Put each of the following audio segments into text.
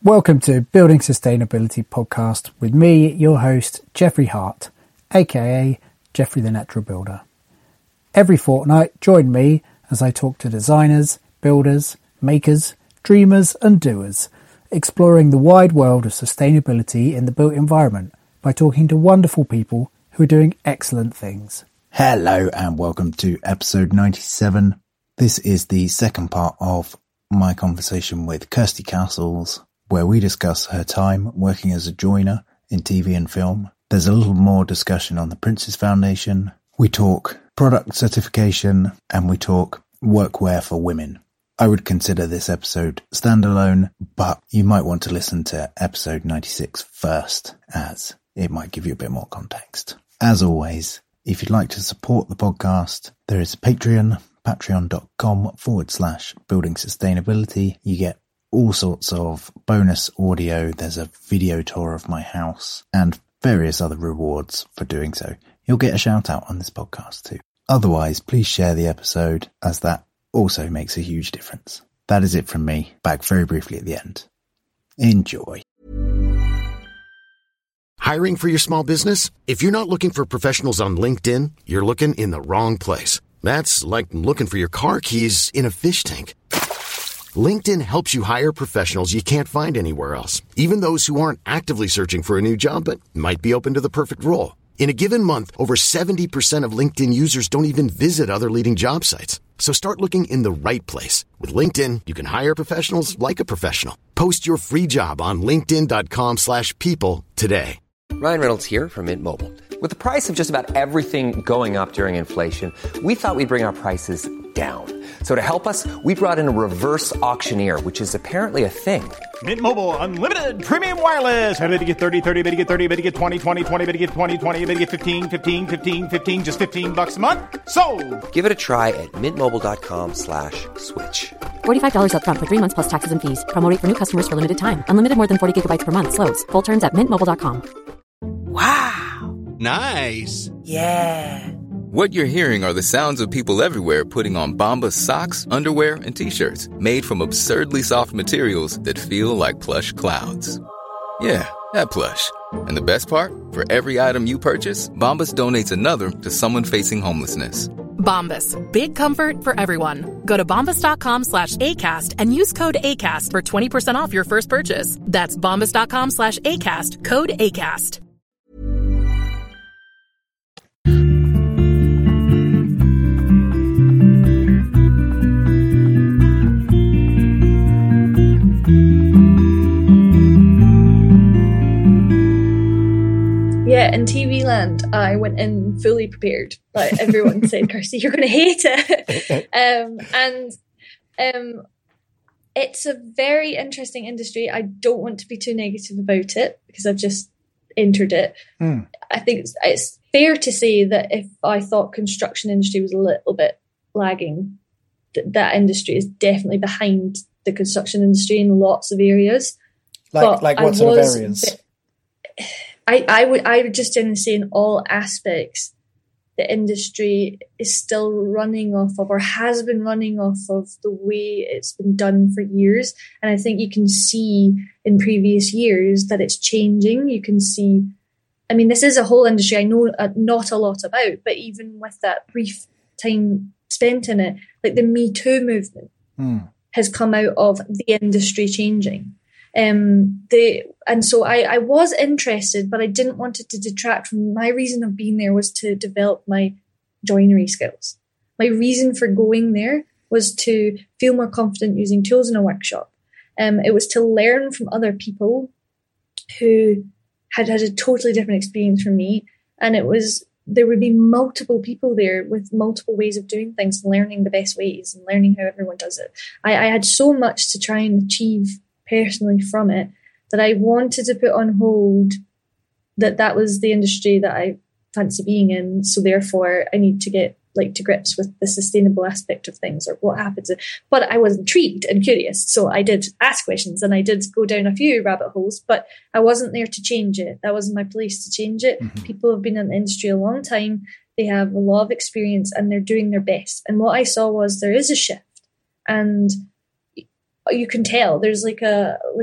Welcome to Building Sustainability Podcast with me, your host, Jeffrey Hart, aka Jeffrey the Natural Builder. Every fortnight, join me as I talk to designers, builders, makers, dreamers and doers, exploring the wide world of sustainability in the built environment by talking to wonderful people who are doing excellent things. Hello and welcome to episode 97. This is the second part of my conversation with Kirsty Castles, where we discuss her time working as a joiner in TV and film. There's a little more discussion on the Prince's Foundation. We talk product certification and we talk workwear for women. I would consider this episode standalone, but you might want to listen to episode 96 first, as it might give you a bit more context. As always, if you'd like to support the podcast, there is Patreon, patreon.com/building sustainability. You get all sorts of bonus audio. There's a video tour of my house and various other rewards for doing so. You'll get a shout out on this podcast too. Otherwise, please share the episode, as that also makes a huge difference. That is it from me. Back very briefly at the end. Enjoy. Hiring for your small business? If you're not looking for professionals on LinkedIn, you're looking in the wrong place. That's like looking for your car keys in a fish tank. LinkedIn helps you hire professionals you can't find anywhere else, even those who aren't actively searching for a new job but might be open to the perfect role. In a given month, over 70% of LinkedIn users don't even visit other leading job sites. So start looking in the right place. With LinkedIn, you can hire professionals like a professional. Post your free job on linkedin.com/people today. Ryan Reynolds here from Mint Mobile. With the price of just about everything going up during inflation, we thought we'd bring our prices down. So to help us, we brought in a reverse auctioneer, which is apparently a thing. Mint Mobile Unlimited Premium Wireless. How to get 30, 30, bit to get 30, bit to get 20, 20, 20, bit to get 20, 20, bit to get 15, 15, 15, 15, just $15 a month? Sold! Give it a try at mintmobile.com/switch. $45 up front for 3 months plus taxes and fees. Promo rate for new customers for limited time. Unlimited more than 40 gigabytes per month. Slows full terms at mintmobile.com. Wow. Nice. Yeah. What you're hearing are the sounds of people everywhere putting on Bombas socks, underwear, and T-shirts made from absurdly soft materials that feel like plush clouds. Yeah, that plush. And the best part? For every item you purchase, Bombas donates another to someone facing homelessness. Bombas. Big comfort for everyone. Go to bombas.com/ACAST and use code ACAST for 20% off your first purchase. That's bombas.com/ACAST. Code ACAST. Yeah, in TV land, I went in fully prepared. Like everyone said, Kirsty, you're going to hate it. It's a very interesting industry. I don't want to be too negative about it because I've just entered it. I think it's fair to say that if I thought construction industry was a little bit lagging, that industry is definitely behind the construction industry in lots of areas. Like what sort of areas? I would just generally say in all aspects, the industry is still running off of, or has been running off of, the way it's been done for years. And I think you can see in previous years that it's changing. You can see, I mean, this is a whole industry I know not a lot about, but even with that brief time spent in it, like the Me Too movement has come out of the industry changing. So I was interested, but I didn't want it to detract from my reason of being there was to develop my joinery skills. My reason for going there was to feel more confident using tools in a workshop. It was to learn from other people who had a totally different experience from me. And there would be multiple people there with multiple ways of doing things and learning the best ways and learning how everyone does it. I had so much to try and achieve personally from it that I wanted to put on hold that was the industry that I fancy being in. So therefore I need to get to grips with the sustainable aspect of things, or what happens. But I was intrigued and curious. So I did ask questions and I did go down a few rabbit holes, but I wasn't there to change it. That wasn't my place to change it. Mm-hmm. People have been in the industry a long time. They have a lot of experience and they're doing their best. And what I saw was there is a shift, and you can tell there's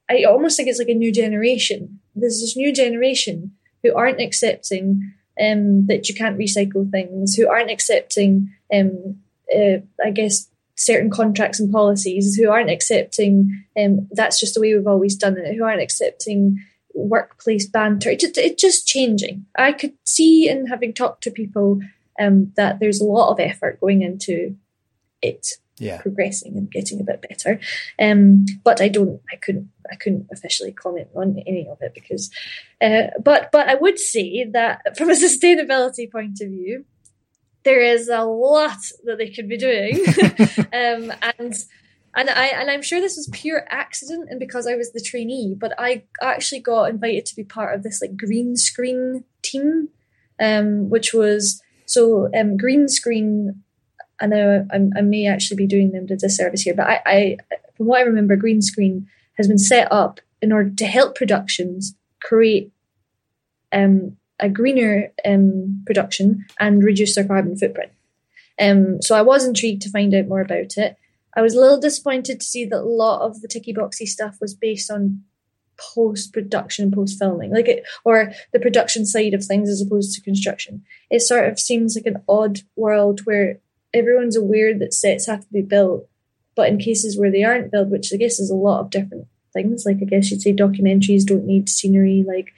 I almost think it's like a new generation. There's this new generation who aren't accepting that you can't recycle things, who aren't accepting, I guess, certain contracts and policies, who aren't accepting that's just the way we've always done it, who aren't accepting workplace banter. It's just changing. I could see, in having talked to people, that there's a lot of effort going into it progressing and getting a bit better. But I couldn't officially comment on any of it because, but I would say that from a sustainability point of view, there is a lot that they could be doing. And I'm sure this was pure accident and because I was the trainee, but I actually got invited to be part of this like green screen team, which was green screen. I know I may actually be doing them a disservice here, but I from what I remember, green screen has been set up in order to help productions create a greener production and reduce their carbon footprint. So I was intrigued to find out more about it. I was a little disappointed to see that a lot of the ticky boxy stuff was based on post-production, post-filming, or the production side of things as opposed to construction. It sort of seems like an odd world where everyone's aware that sets have to be built, but in cases where they aren't built, which I guess is a lot of different things, like I guess you'd say documentaries don't need scenery, like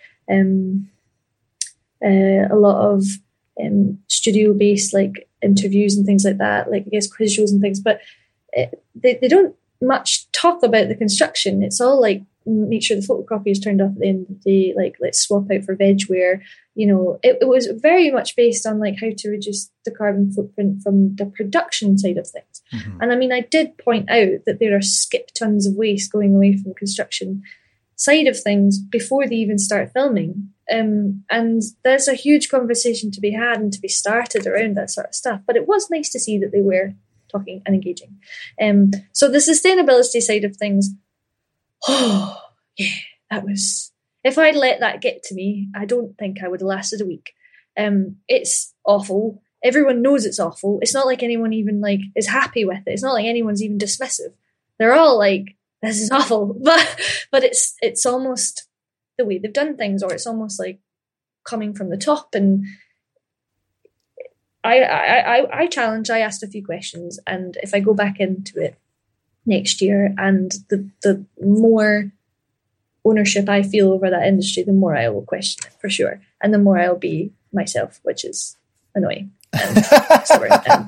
a lot of studio-based like interviews and things like that, like I guess quiz shows and things, but they don't much talk about the construction. It's all like make sure the photocopy is turned off at the end of the day, like let's swap out for vegware. It was very much based on like how to reduce the carbon footprint from the production side of things. Mm-hmm. And I mean, I did point out that there are skip tons of waste going away from the construction side of things before they even start filming. And there's a huge conversation to be had and to be started around that sort of stuff. But it was nice to see that they were talking and engaging. So the sustainability side of things, that was, if I'd let that get to me, I don't think I would have lasted a week. It's awful. Everyone knows it's awful. It's not like anyone even like is happy with it. It's not like anyone's even dismissive. They're all like, this is awful. But it's almost the way they've done things, or it's almost like coming from the top. And I challenge, I asked a few questions, and if I go back into it next year and the more ownership I feel over that industry, the more I will question it for sure. And the more I'll be myself, which is annoying. Sorry.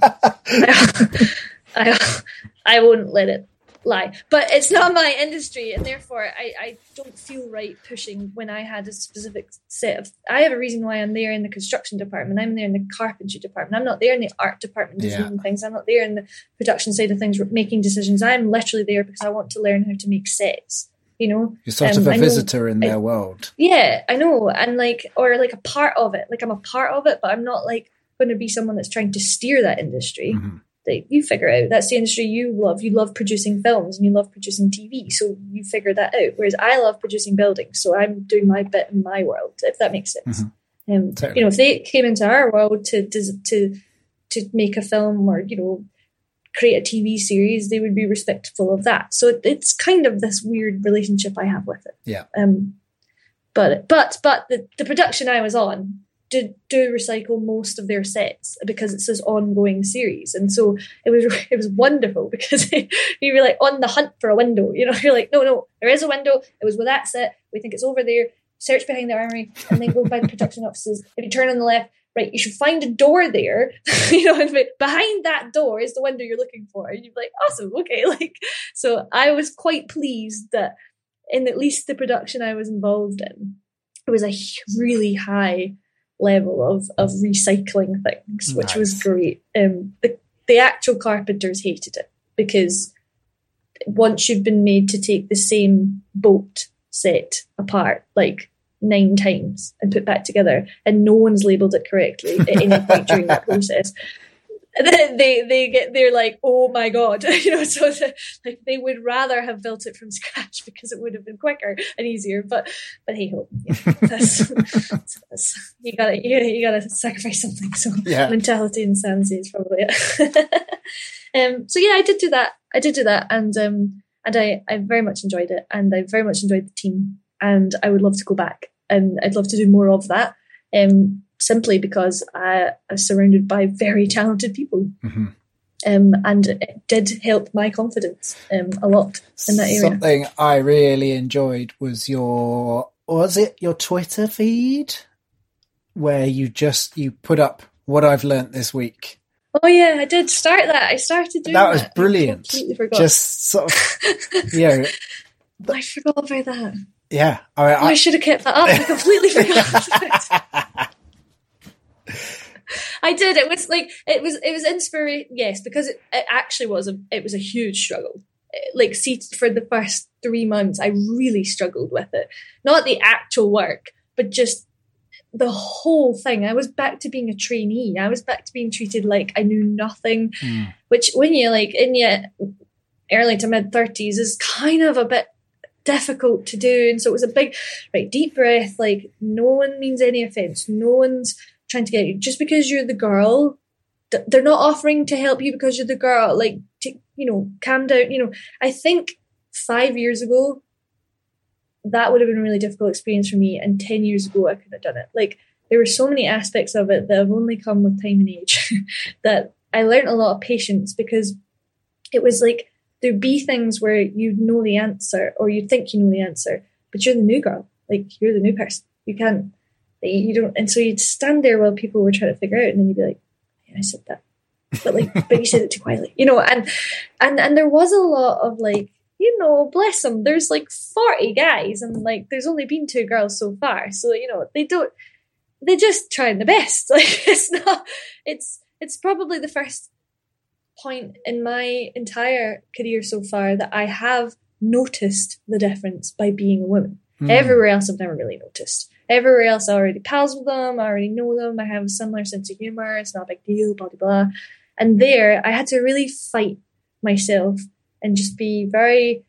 I won't let it lie. But it's not my industry, and therefore I don't feel right pushing when I had a specific set of... I have a reason why I'm there in the construction department. I'm there in the carpentry department. I'm not there in the art department designing things. I'm not there in the production side of things making decisions. I'm literally there because I want to learn how to make sets. You're sort of a visitor in their world. Yeah, I know. And or a part of it. Like I'm a part of it, but I'm not like going to be someone that's trying to steer that industry. Mm-hmm. Like, you figure out, that's the industry you love. You love producing films and you love producing TV, so you figure that out. Whereas I love producing buildings, so I'm doing my bit in my world, if that makes sense. Mm-hmm. Totally. If they came into our world to make a film or create a TV series, they would be respectful of that. So it's kind of this weird relationship I have with it. Yeah. But the production I was on do recycle most of their sets because it's this ongoing series, and so it was wonderful because you were like on the hunt for a window. You're like, no, there is a window. It was with that set. We think it's over there. Search behind the armory, and then go by the production offices. If you turn on the left, right, you should find a door there. And behind that door is the window you're looking for. And you're like, awesome, okay. So I was quite pleased that in at least the production I was involved in, it was a really high level of recycling things, which was great. The actual carpenters hated it because once you've been made to take the same bolt set apart like 9 times and put back together, and no one's labelled it correctly at any point during that process, they're like, oh my god, so they would rather have built it from scratch because it would have been quicker and easier. But hey ho, that's you gotta sacrifice something. So mentality and sanity is probably it. So yeah, I did do that, and And I very much enjoyed it, and I very much enjoyed the team, and I would love to go back, and I'd love to do more of that, simply because I was surrounded by very talented people. Mm-hmm. And it did help my confidence a lot in that area. Something I really enjoyed was your Twitter feed, where you put up what I've learnt this week. Oh yeah, I did start that. I started doing that. That was brilliant. I completely forgot. Just sort of, I forgot about that. Yeah. I should have kept that up. I completely forgot. I did. It was inspiration. Yes, because it actually was a huge struggle. Like, see, for the first 3 months, I really struggled with it. Not the actual work, but just the whole thing. I was back to being a trainee. I was back to being treated like I knew nothing, which when you're like in your early to mid 30s is kind of a bit difficult to do. And so it was a big, deep breath. Like, no one means any offense. No one's trying to get you just because you're the girl. They're not offering to help you because you're the girl. Like, calm down. I think 5 years ago, that would have been a really difficult experience for me. And 10 years ago, I couldn't have done it. Like, there were so many aspects of it that have only come with time and age that I learned a lot of patience, because it was like, there'd be things where you know the answer, or you think you know the answer, but you're the new girl. Like, you're the new person. You can't, you don't. And so you'd stand there while people were trying to figure out, and then you'd be like, yeah, I said that. But you said it too quietly, and there was a lot of like, bless them. There's like 40 guys, and like there's only been 2 girls so far. So, they're just trying the best. Like, it's probably the first point in my entire career so far that I have noticed the difference by being a woman. Everywhere else I've never really noticed. Everywhere else I already pals with them, I already know them, I have a similar sense of humour, it's not a big deal, blah, blah, blah. And there, I had to really fight myself and just be very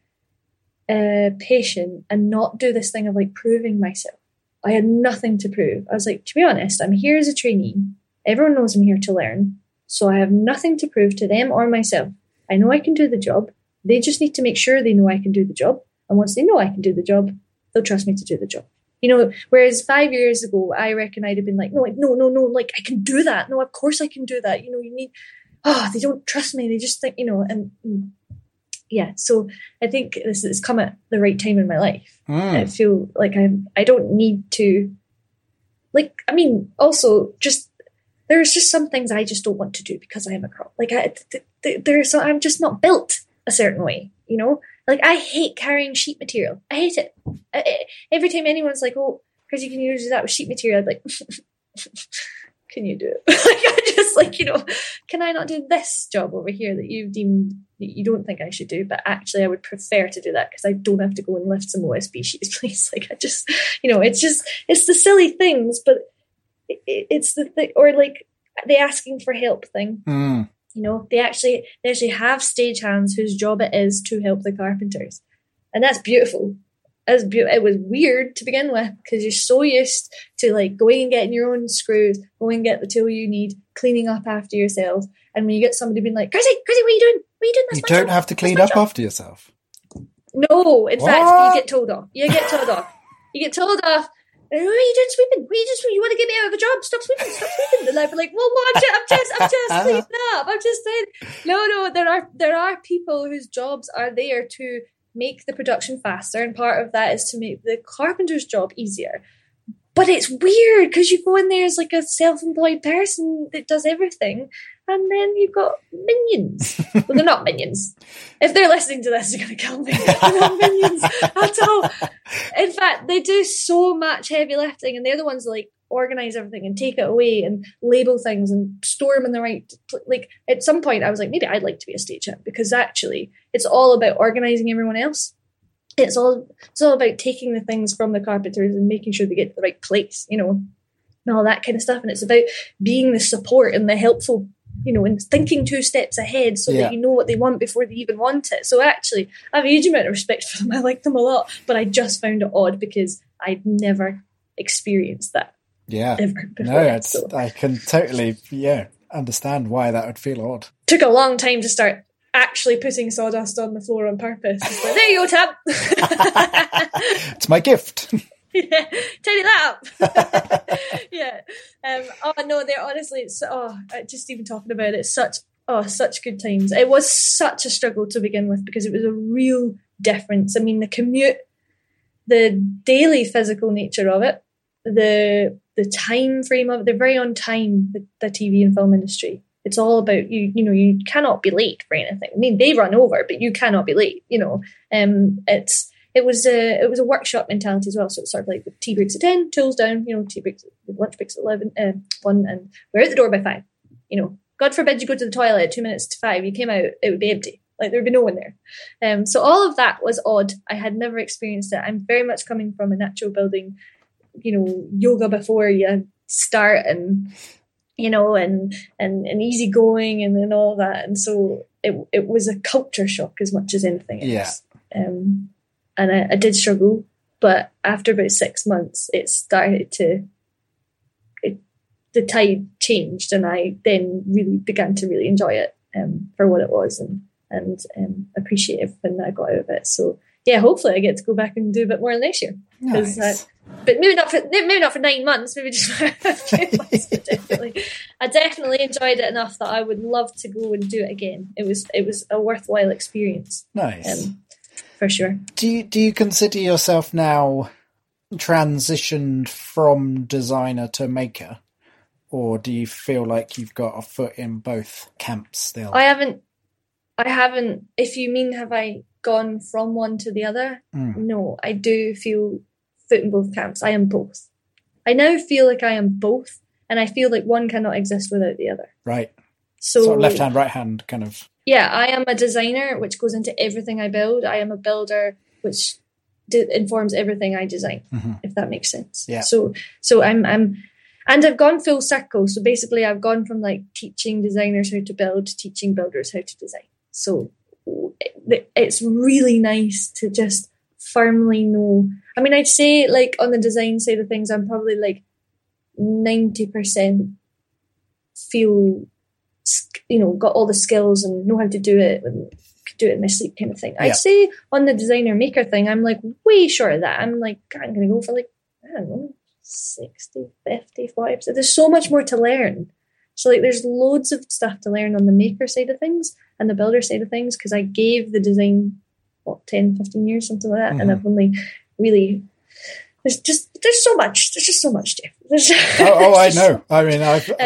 patient and not do this thing of like proving myself. I had nothing to prove. I was like, to be honest, I'm here as a trainee. Everyone knows I'm here to learn. So I have nothing to prove to them or myself. I know I can do the job. They just need to make sure they know I can do the job. And once they know I can do the job, they'll trust me to do the job. Whereas 5 years ago, I reckon I'd have been like, no, like, I can do that. No, of course I can do that. They don't trust me. They just think, and yeah. So I think this has come at the right time in my life. I feel like I don't need to, like, I mean, also just, there's just some things I just don't want to do because I am a girl. Like, I'm just not built a certain way, Like, I hate carrying sheet material. I hate it. Every time anyone's like, oh, because you can use that with sheet material, I'm like, can you do it? Like, I just like, can I not do this job over here that you've deemed that you don't think I should do? But actually, I would prefer to do that because I don't have to go and lift some OSB sheets, please. Like, I just, it's the silly things, but it's the thing, or like the asking for help thing. They actually have stagehands whose job it is to help the carpenters. And that's beautiful. It was weird to begin with because you're so used to like going and getting your own screws, going and get the tool you need, cleaning up after yourself. And when you get somebody being like, Chrissy, what are you doing? What are you doing? You don't have to clean up after yourself. No, in fact, you get told off. You get told off. What are you doing sweeping? You want to get me out of a job? Stop sweeping. And I'd be like, well, I'm just cleaning up. I'm just saying. No, there are people whose jobs are there to make the production faster, and part of that is to make the carpenter's job easier. But it's weird because you go in there as like a self-employed person that does everything, and then you've got minions. Well, they're not minions. If they're listening to this, they're going to kill me. They're not minions at all. In fact, they do so much heavy lifting, and they're the ones that like organize everything and take it away and label things and store them in the right. Like, at some point, I was like, maybe I'd like to be a stagehand, because actually, it's all about organizing everyone else. It's all about taking the things from the carpenters and making sure they get to the right place, and all that kind of stuff. And it's about being the support and the helpful, and thinking 2 steps ahead so that you know what they want before they even want it. So actually, I have a huge amount of respect for them. I like them a lot, but I just found it odd because I'd never experienced that. Yeah. Ever before. I can totally, understand why that would feel odd. Took a long time to start actually putting sawdust on the floor on purpose. It's like, there you go, Tab. It's my gift. Yeah, tidy that up. Yeah. Oh no, they're honestly, it's just even talking about it, such good times. It was such a struggle to begin with because it was a real difference. I mean, the commute, the daily physical nature of it, the time frame of it, they're very on time, the TV and film industry. It's all about you cannot be late for anything. I mean, they run over, but you cannot be late, It was a workshop mentality as well. So it's sort of like tea breaks at 10, tools down, tea breaks, lunch breaks at 1, and we're out the door by 5. God forbid you go to the toilet at 2 minutes to 5, you came out, it would be empty. Like there would be no one there. So all of that was odd. I had never experienced it. I'm very much coming from a natural building, yoga before you start and, and easy going and all of that. And so it was a culture shock as much as anything else. Yeah. And I did struggle, but after about 6 months, it started the tide changed, and I then really began to really enjoy it for what it was and appreciate everything that I got out of it. So yeah, hopefully I get to go back and do a bit more next year. Nice. But maybe not for 9 months, maybe just for a few months. I definitely enjoyed it enough that I would love to go and do it again. It was a worthwhile experience. Nice. For sure. Do you consider yourself now transitioned from designer to maker, or do you feel like you've got a foot in both camps still? I haven't. If you mean have I gone from one to the other? No, I do feel foot in both camps. I am both. I now feel like I am both, and I feel like one cannot exist without the other. Right. So sort of left hand, right hand kind of. Yeah, I am a designer, which goes into everything I build. I am a builder, which informs everything I design, if that makes sense. Yeah. So I'm, and I've gone full circle. So basically, I've gone from like teaching designers how to build to teaching builders how to design. So it's really nice to just firmly know. I mean, I'd say like on the design side of things, I'm probably like 90% feel, got all the skills and know how to do it and could do it in my sleep kind of thing. I'd say on the designer maker thing, I'm like way short of that. I'm like, I'm going to go for like, I don't know, 60, 50, 40. So there's so much more to learn. So like there's loads of stuff to learn on the maker side of things and the builder side of things, because I gave the design, 10, 15 years, something like that. And I've only really... There's so much. There's just so much, Jeff. I know. I mean,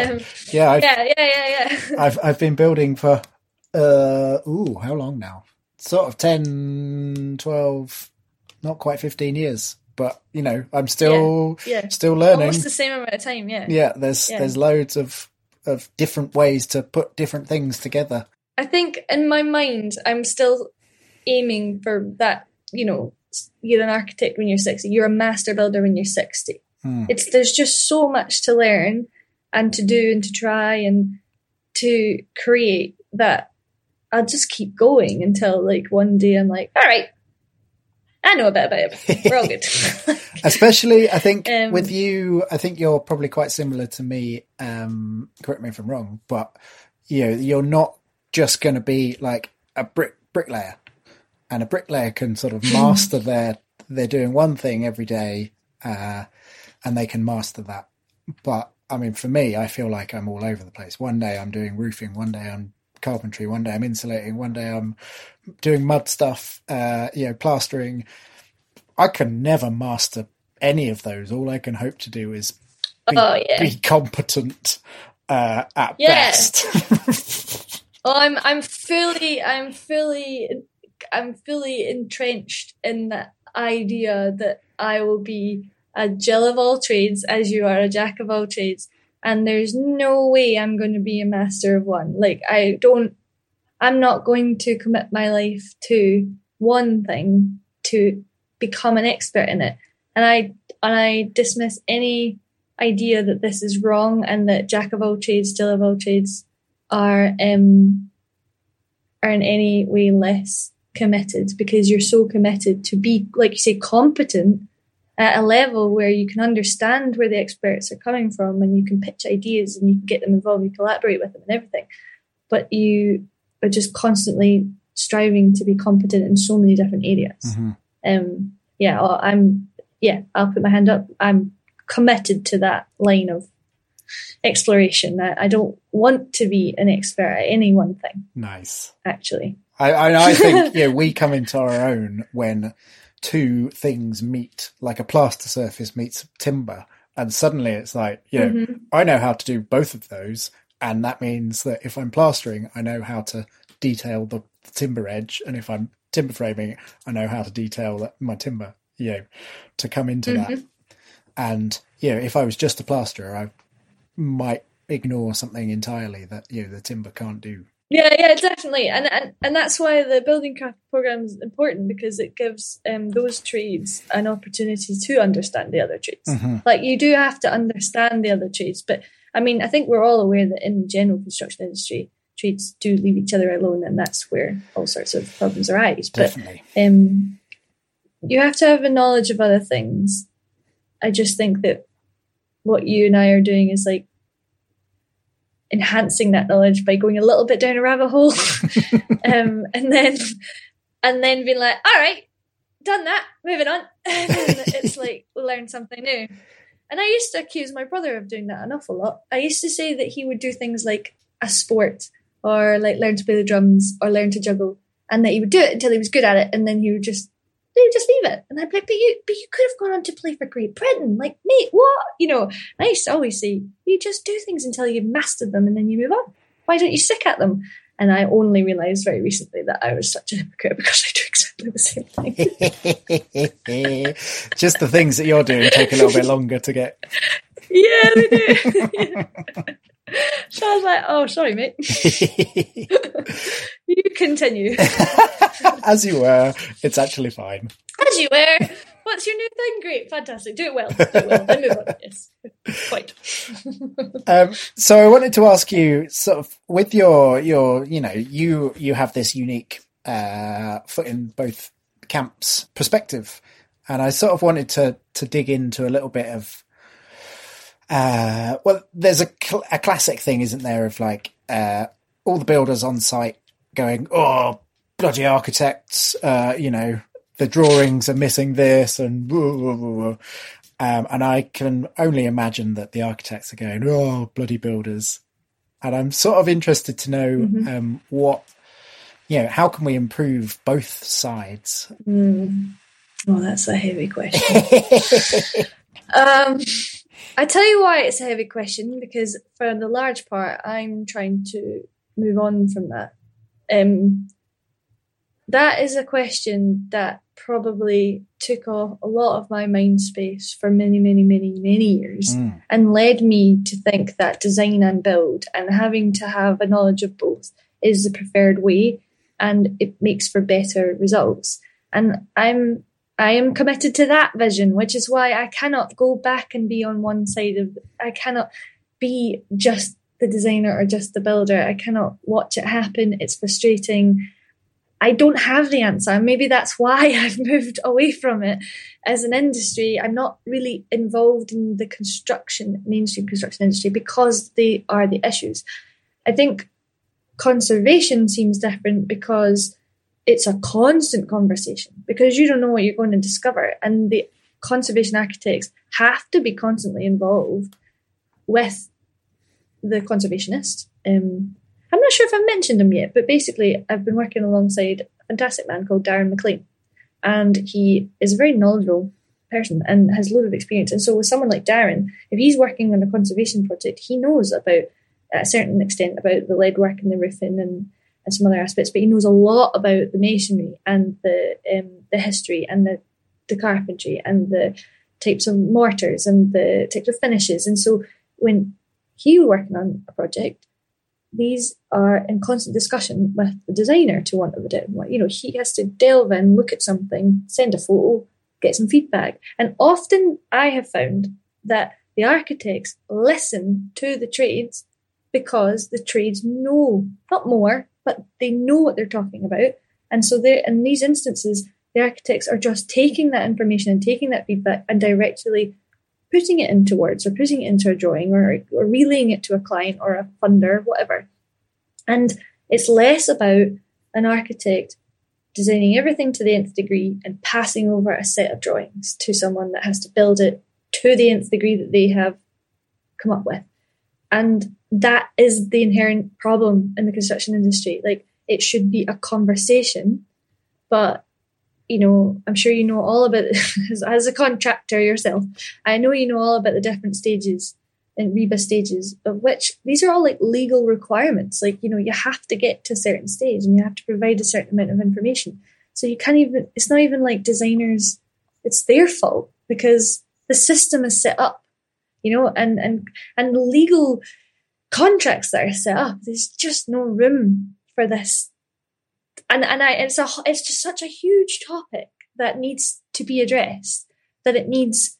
I've been building for how long now? Sort of 10, 12, not quite 15 years. But I'm still learning. Almost the same amount of time. Yeah. Yeah. There's loads of different ways to put different things together. I think in my mind, I'm still aiming for that. You're an architect when you're 60. You're a master builder when you're 60. There's just so much to learn and to do and to try and to create that I'll just keep going until like one day I'm like, all right, I know a bit about everything. We're all good. Especially, I think with you, I think you're probably quite similar to me. Correct me if I'm wrong, but you're not just going to be like a bricklayer. And a bricklayer can sort of master they're doing one thing every day, and they can master that. But I mean, for me, I feel like I'm all over the place. One day I'm doing roofing, one day I'm carpentry, one day I'm insulating, one day I'm doing mud stuff, plastering. I can never master any of those. All I can hope to do is be competent at best. I'm fully entrenched in the idea that I will be a Jill of all trades as you are a jack of all trades, and there's no way I'm going to be a master of one. Like I'm not going to commit my life to one thing to become an expert in it. And I dismiss any idea that this is wrong and that jack of all trades, Jill of all trades are in any way less committed, because you're so committed to be, like you say, competent at a level where you can understand where the experts are coming from and you can pitch ideas and you can get them involved, you collaborate with them and everything. But you but just constantly striving to be competent in so many different areas. I'll put my hand up. I'm committed to that line of exploration. I don't want to be an expert at any one thing. Nice. Actually. I think we come into our own when two things meet, like a plaster surface meets timber, and suddenly it's like, I know how to do both of those, and that means that if I'm plastering, I know how to detail the timber edge, and if I'm timber framing, I know how to detail my timber, to come into that. And if I was just a plasterer, I might ignore something entirely that the timber can't do. Yeah, definitely, and that's why the building craft program is important, because it gives those trades an opportunity to understand the other trades. Like, you do have to understand the other trades, but I mean, I think we're all aware that in the general construction industry, trades do leave each other alone, and that's where all sorts of problems arise. Definitely. But you have to have a knowledge of other things. I just think that what you and I are doing is like enhancing that knowledge by going a little bit down a rabbit hole, and then being like, all right, done that, moving on. And it's like, we learn something new. And I used to accuse my brother of doing that an awful lot. I used to say that he would do things like a sport, or like learn to play the drums, or learn to juggle, and that he would do it until he was good at it, and then he would just leave it. And I'd be like, but you could have gone on to play for Great Britain. Like, mate, what? I used to always say, you just do things until you've mastered them and then you move on. Why don't you stick at them? And I only realised very recently that I was such a hypocrite, because I do exactly the same thing. Just the things that you're doing take a little bit longer to get. Yeah, they do. So I was like, oh, sorry, mate. You continue. As you were. It's actually fine. As you were. What's your new thing? Great. Fantastic. Do it well. Then move on. Yes. Quite. So I wanted to ask you, sort of, with your you have this unique foot in both camps perspective. And I sort of wanted to dig into a little bit of, there's a classic thing, isn't there, of like all the builders on site going, oh, bloody architects, the drawings are missing this, and I can only imagine that the architects are going, oh, bloody builders. And I'm sort of interested to know what, how can we improve both sides? Well, that's a heavy question. I tell you why it's a heavy question, because for the large part, I'm trying to move on from that. That is a question that probably took off a lot of my mind space for many, many, many, many years, and led me to think that design and build and having to have a knowledge of both is the preferred way, and it makes for better results. And I am committed to that vision, which is why I cannot go back and be on one side of, I cannot be just the designer or just the builder. I cannot watch it happen. It's frustrating. I don't have the answer. Maybe that's why I've moved away from it as an industry. I'm not really involved in the mainstream construction industry, because they are the issues. I think conservation seems different because it's a constant conversation, because you don't know what you're going to discover. And the conservation architects have to be constantly involved with the conservationists. I'm not sure if I've mentioned him yet, but basically I've been working alongside a fantastic man called Darren McLean, and he is a very knowledgeable person and has a lot of experience. And so with someone like Darren, if he's working on a conservation project, he knows about, at a certain extent, about the lead work and the roofing and some other aspects, but he knows a lot about the masonry and the history and the carpentry and the types of mortars and the types of finishes. And so when he was working on a project, these are in constant discussion with the designer, to want of a doubt. He has to delve in, look at something, send a photo, get some feedback. And often I have found that the architects listen to the trades because the trades know, not more, but they know what they're talking about. And so in these instances, the architects are just taking that information and taking that feedback and directly putting it into words or putting it into a drawing or relaying it to a client or a funder, whatever. And It's less about an architect designing everything to the nth degree and passing over a set of drawings to someone that has to build it to the nth degree that they have come up with. And that is the inherent problem in the construction industry. Like, it should be a conversation, but, you know, I'm sure you know all about, as a contractor yourself, I know you know all about the different stages and RIBA stages, of which these are all like legal requirements. Like, you know, you have to get to a certain stage and you have to provide a certain amount of information. So you can't even, it's not even like designers, it's their fault because the system is set up, you know, and the legal contracts that are set up, there's just no room for this. It's just such a huge topic that needs to be addressed, that it needs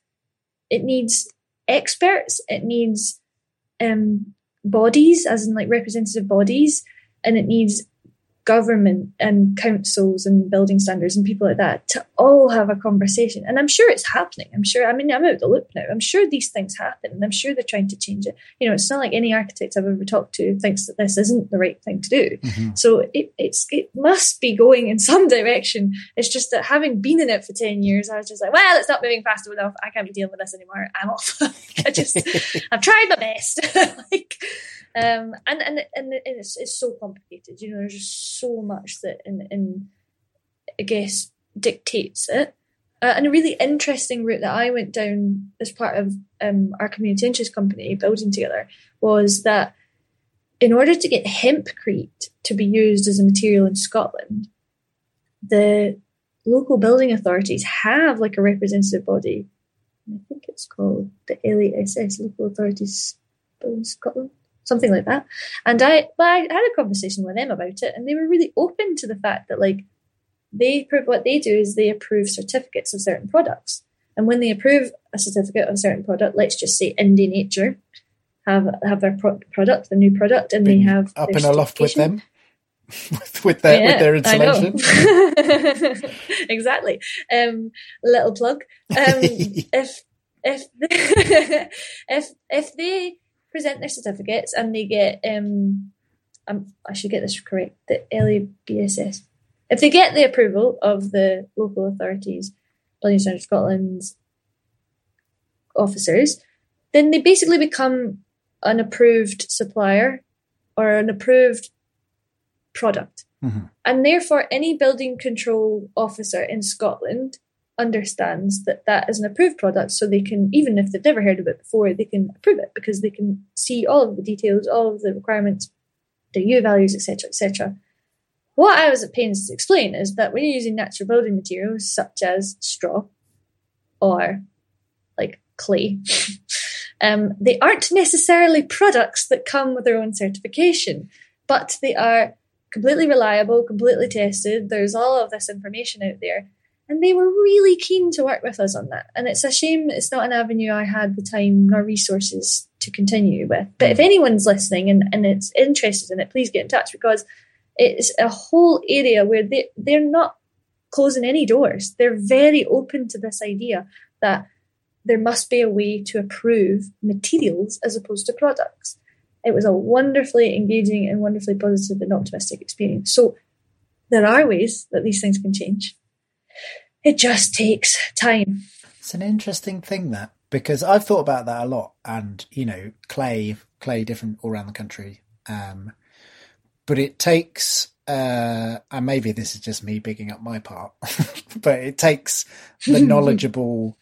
experts, it needs bodies, as in like representative bodies, and it needs government and councils and building standards and people like that to all have a conversation. And I'm sure it's happening. I'm out of the loop now. I'm sure these things happen and I'm sure they're trying to change it. You know, it's not like any architect I've ever talked to thinks that this isn't the right thing to do. Mm-hmm. So it must be going in some direction. It's just that having been in it for 10 years, I was just like, well, it's not moving fast enough. I can't be dealing with this anymore. I'm off. I've tried my best. And it's so complicated, you know, there's just so much that I guess dictates it. And a really interesting route that I went down as part of our community interest company, Building Together, was that in order to get hempcrete to be used as a material in Scotland, the local building authorities have like a representative body. I think it's called the LASS, Local Authorities Building Scotland. Something like that. And I had a conversation with them about it, and they were really open to the fact that, like, what they do is they approve certificates of certain products. And when they approve a certificate of a certain product, let's just say Indie Nature have their product, the new product, and they have up in a loft with them with their installation. Exactly. Little plug. If they present their certificates and they get, I should get this correct, the LABSS. If they get the approval of the local authorities, Building Standards Scotland's officers, then they basically become an approved supplier or an approved product. Mm-hmm. And therefore, any building control officer in Scotland understands that that is an approved product, so they can, even if they've never heard of it before, they can approve it because they can see all of the details, all of the requirements, the U values, etc., etc. What I was at pains to explain is that when you're using natural building materials such as straw or like clay, they aren't necessarily products that come with their own certification, but they are completely reliable, completely tested. There's all of this information out there. And they were really keen to work with us on that. And it's a shame it's not an avenue I had the time nor resources to continue with. But if anyone's listening and it's interested in it, please get in touch, because it's a whole area where they're not closing any doors. They're very open to this idea that there must be a way to approve materials as opposed to products. It was a wonderfully engaging and wonderfully positive and optimistic experience. So there are ways that these things can change. It just takes time. It's an interesting thing, that, because I've thought about that a lot, and, you know, clay different all around the country. But it takes, and maybe this is just me bigging up my part, but it takes the knowledgeable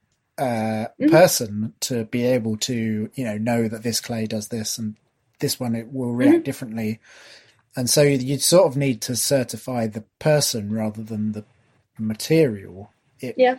person to be able to, you know that this clay does this and this one, it will react differently. And so you'd sort of need to certify the person rather than the material. And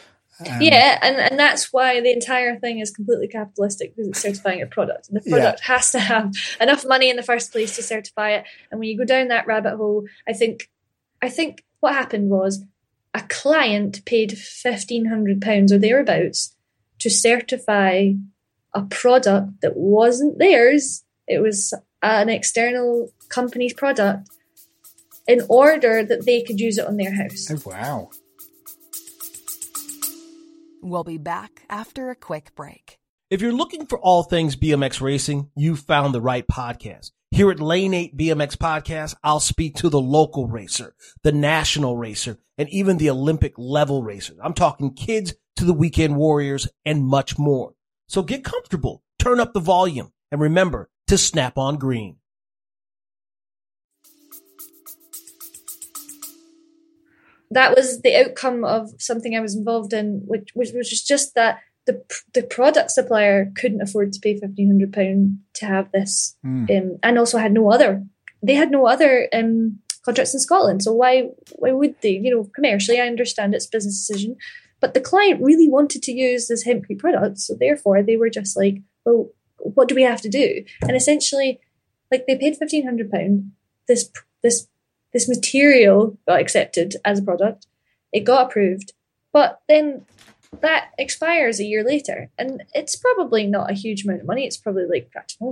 that's why the entire thing is completely capitalistic, because it's certifying a product, and the product has to have enough money in the first place to certify it. And when you go down that rabbit hole, I think what happened was a client paid £1,500 or thereabouts to certify a product that wasn't theirs. It was an external company's product, in order that they could use it on their house. Oh, wow. We'll be back after a quick break. If you're looking for all things BMX racing, you've found the right podcast. Here at Lane 8 BMX Podcast, I'll speak to the local racer, the national racer, and even the Olympic level racers. I'm talking kids to the weekend warriors and much more. So get comfortable, turn up the volume, and remember to snap on green. That was the outcome of something I was involved in, which was just that the product supplier couldn't afford to pay £1,500 to have this, and also had no other. They had no other contracts in Scotland, so why would they? You know, commercially, I understand it's a business decision, but the client really wanted to use this hempcrete product, so therefore they were just like, well, what do we have to do? And essentially, like, they paid £1,500. This material got accepted as a product. It got approved, but then that expires a year later, and it's probably not a huge amount of money. It's probably like,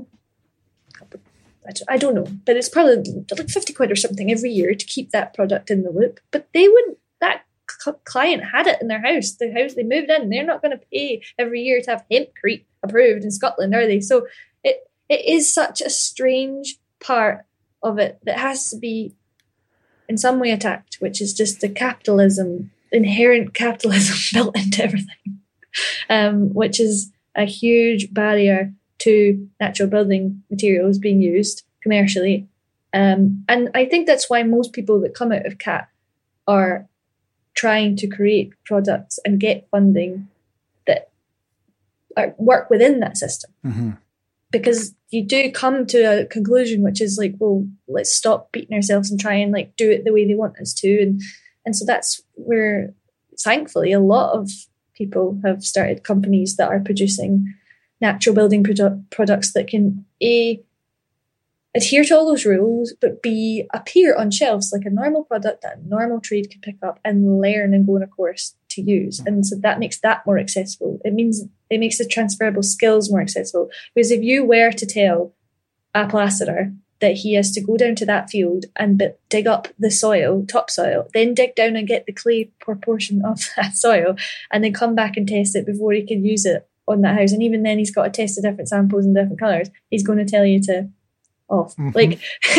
I don't know, but it's probably like 50 quid or something every year to keep that product in the loop. But they wouldn't. That client had it in their house. The house they moved in. They're not going to pay every year to have hempcrete approved in Scotland, are they? So it is such a strange part of it that has to be in some way attacked, which is just the inherent capitalism built into everything, which is a huge barrier to natural building materials being used commercially. And I think that's why most people that come out of CAT are trying to create products and get funding that work within that system. Mm-hmm. Because you do come to a conclusion, which is like, well, let's stop beating ourselves and try and like do it the way they want us to. And so that's where, thankfully, a lot of people have started companies that are producing natural building products that can A, adhere to all those rules, but B, appear on shelves like a normal product that a normal trade can pick up and learn and go on a course to use. And so that makes that more accessible. It makes the transferable skills more accessible. Because if you were to tell a plasterer that he has to go down to that field and dig up the soil, topsoil, then dig down and get the clay proportion of that soil, and then come back and test it before he can use it on that house, and even then he's got to test the different samples in different colours, he's going to tell you to off. Mm-hmm. Like,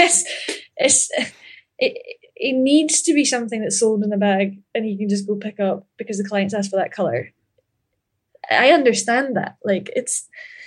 it needs to be something that's sold in a bag and he can just go pick up because the client's asked for that colour. I understand that. Like, it's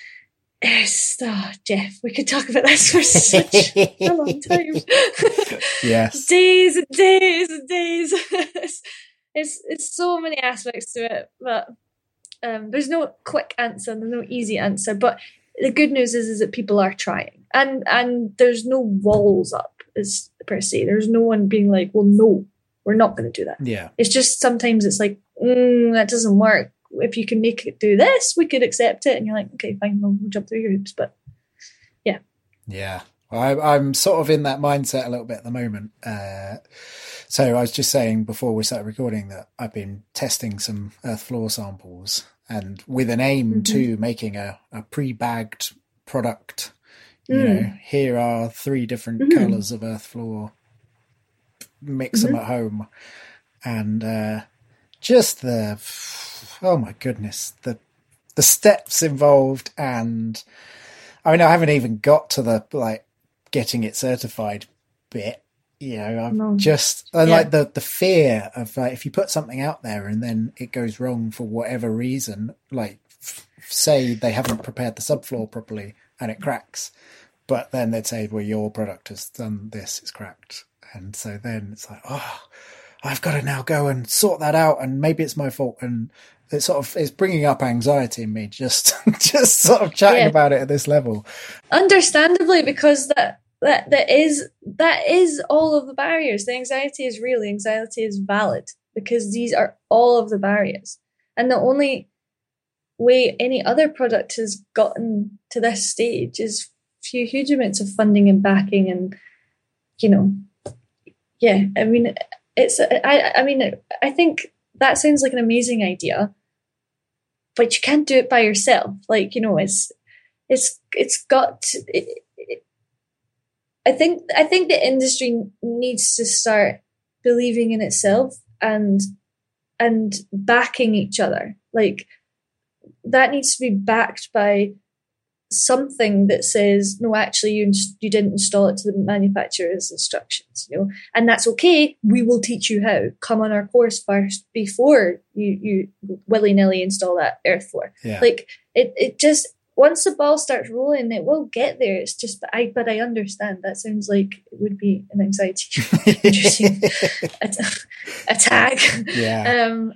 Jeff, we could talk about this for such a long time. Yes. Days and days and days. It's so many aspects to it, but there's no quick answer, there's no easy answer. But the good news is that people are trying, and there's no walls up as per se. There's no one being like, well, no, we're not going to do that. Yeah. It's just sometimes it's like, that doesn't work. If you can make it do this, we could accept it. And you're like, okay, fine, we'll jump through your hoops. But yeah. Yeah. I'm sort of in that mindset a little bit at the moment. So I was just saying before we started recording that I've been testing some earth floor samples, and with an aim to making a pre-bagged product. You know, here are 3 different colours of earth floor, mix them at home. And just oh my goodness, the steps involved. And I mean, I haven't even got to the like getting it certified bit. You know, like the fear of like, if you put something out there and then it goes wrong for whatever reason, like say they haven't prepared the subfloor properly and it cracks, but then they'd say, well, your product has done this, it's cracked. And so then it's like, oh, I've got to now go and sort that out, and maybe it's my fault. And it's bringing up anxiety in me just sort of chatting about it at this level. Understandably, because that is all of the barriers. The anxiety is real. The anxiety is valid because these are all of the barriers. And the only way any other product has gotten to this stage is huge amounts of funding and backing, and I mean, I think that sounds like an amazing idea, but you can't do it by yourself. Like, I think the industry needs to start believing in itself and backing each other. Like, that needs to be backed by something that says, no, actually you didn't install it to the manufacturer's instructions, you know, and that's okay. We will teach you how. Come on our course first before you willy-nilly install that earth floor. Yeah. Like it just, once the ball starts rolling, it will get there. It's just, but I understand. That sounds like it would be an anxiety inducing attack. Yeah.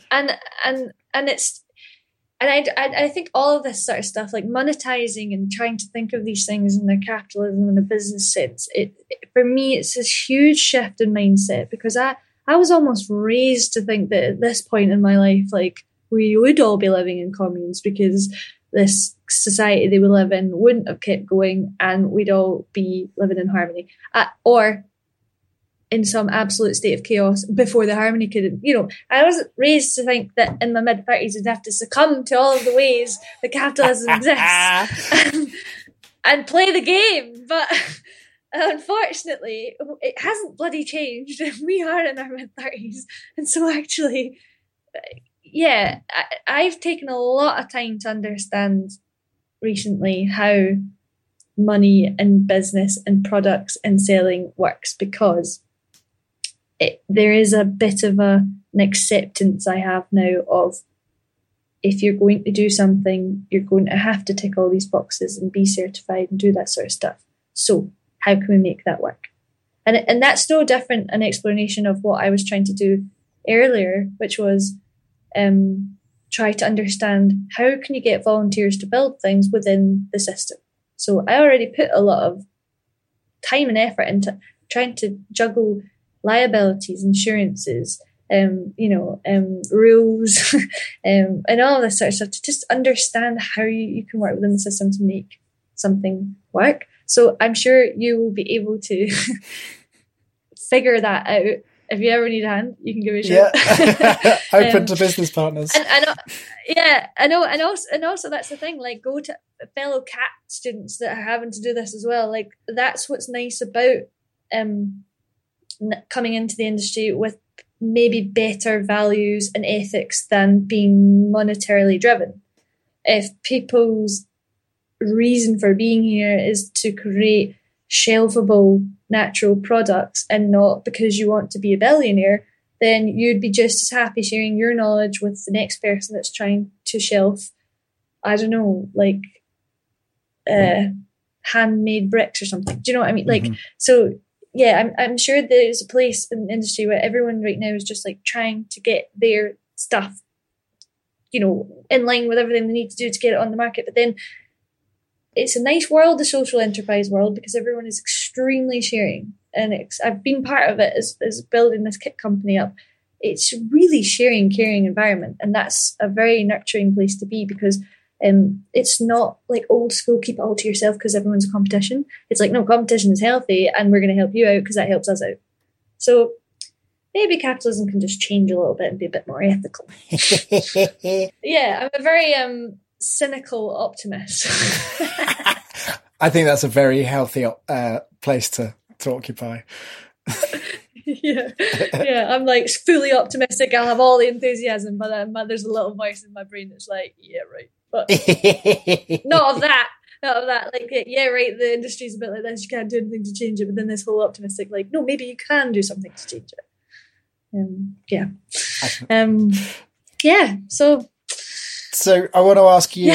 And I think all of this sort of stuff, like monetizing and trying to think of these things in their capitalism and a business sense, for me, it's this huge shift in mindset, because I was almost raised to think that at this point in my life, like, we would all be living in communes because this society that we live in wouldn't have kept going and we'd all be living in harmony. Or in some absolute state of chaos before the harmony could, you know, I was raised to think that in my mid-30s I'd have to succumb to all of the ways that capitalism exists and play the game. But unfortunately, it hasn't bloody changed. We are in our mid-30s. And so actually, yeah, I've taken a lot of time to understand recently how money and business and products and selling works, because there is a bit of an acceptance I have now of, if you're going to do something, you're going to have to tick all these boxes and be certified and do that sort of stuff. So how can we make that work? And that's no different an explanation of what I was trying to do earlier, which was try to understand how can you get volunteers to build things within the system. So I already put a lot of time and effort into trying to juggle liabilities, insurances, rules, and all this sort of stuff, to just understand how you can work within the system to make something work. So I'm sure you will be able to figure that out. If you ever need a hand, you can give me a shout. Yeah. Open to business partners. And also that's the thing, like, go to fellow CAT students that are having to do this as well. Like, that's what's nice about coming into the industry with maybe better values and ethics than being monetarily driven. If people's reason for being here is to create shelfable natural products and not because you want to be a billionaire, then you'd be just as happy sharing your knowledge with the next person that's trying to shelf, I don't know, like handmade bricks or something. Do you know what I mean? Like, so yeah, I'm sure there's a place in the industry where everyone right now is just like trying to get their stuff, you know, in line with everything they need to do to get it on the market. But then it's a nice world, the social enterprise world, because everyone is extremely sharing. And I've been part of it as building this kit company up. It's really sharing, caring environment. And that's a very nurturing place to be, because it's not like old school, keep it all to yourself because everyone's a competition. It's like, no, competition is healthy and we're going to help you out because that helps us out. So maybe capitalism can just change a little bit and be a bit more ethical. Yeah, I'm a very cynical optimist. I think that's a very healthy place to occupy. Yeah, I'm like fully optimistic. I'll have all the enthusiasm, but there's a little voice in my brain that's like, yeah, right. But not of that. Like, yeah, right, the industry's a bit like this. You can't do anything to change it. But then this whole optimistic, like, no, maybe you can do something to change it. Yeah. So I want to ask you,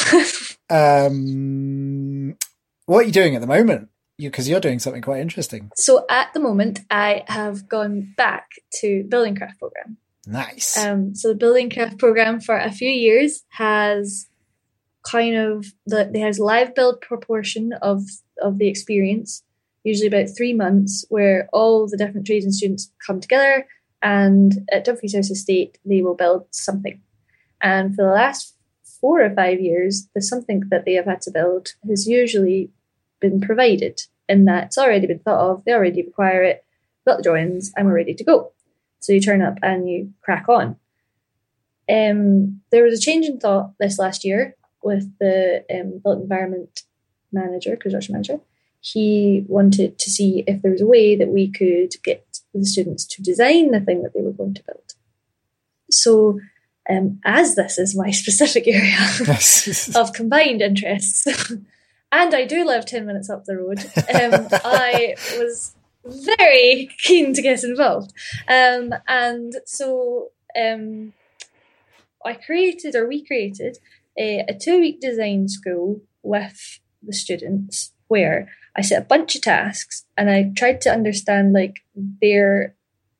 what are you doing at the moment? Because you're doing something quite interesting. So at the moment, I have gone back to Building Craft program. Nice. So the Building Craft program for a few years has kind of there's live build proportion of the experience, usually about 3 months, where all the different trades and students come together, and at Dumfries House Estate they will build something. And for the last 4 or 5 years, the something that they have had to build has usually been provided, in that it's already been thought of, they already require it, got the drawings, and we're ready to go. So you turn up and you crack on. There was a change in thought this last year with the built environment manager, construction manager. He wanted to see if there was a way that we could get the students to design the thing that they were going to build. So as this is my specific area of combined interests, and I do live 10 minutes up the road, I was very keen to get involved. And so we created a 2-week design school with the students where I set a bunch of tasks and I tried to understand like their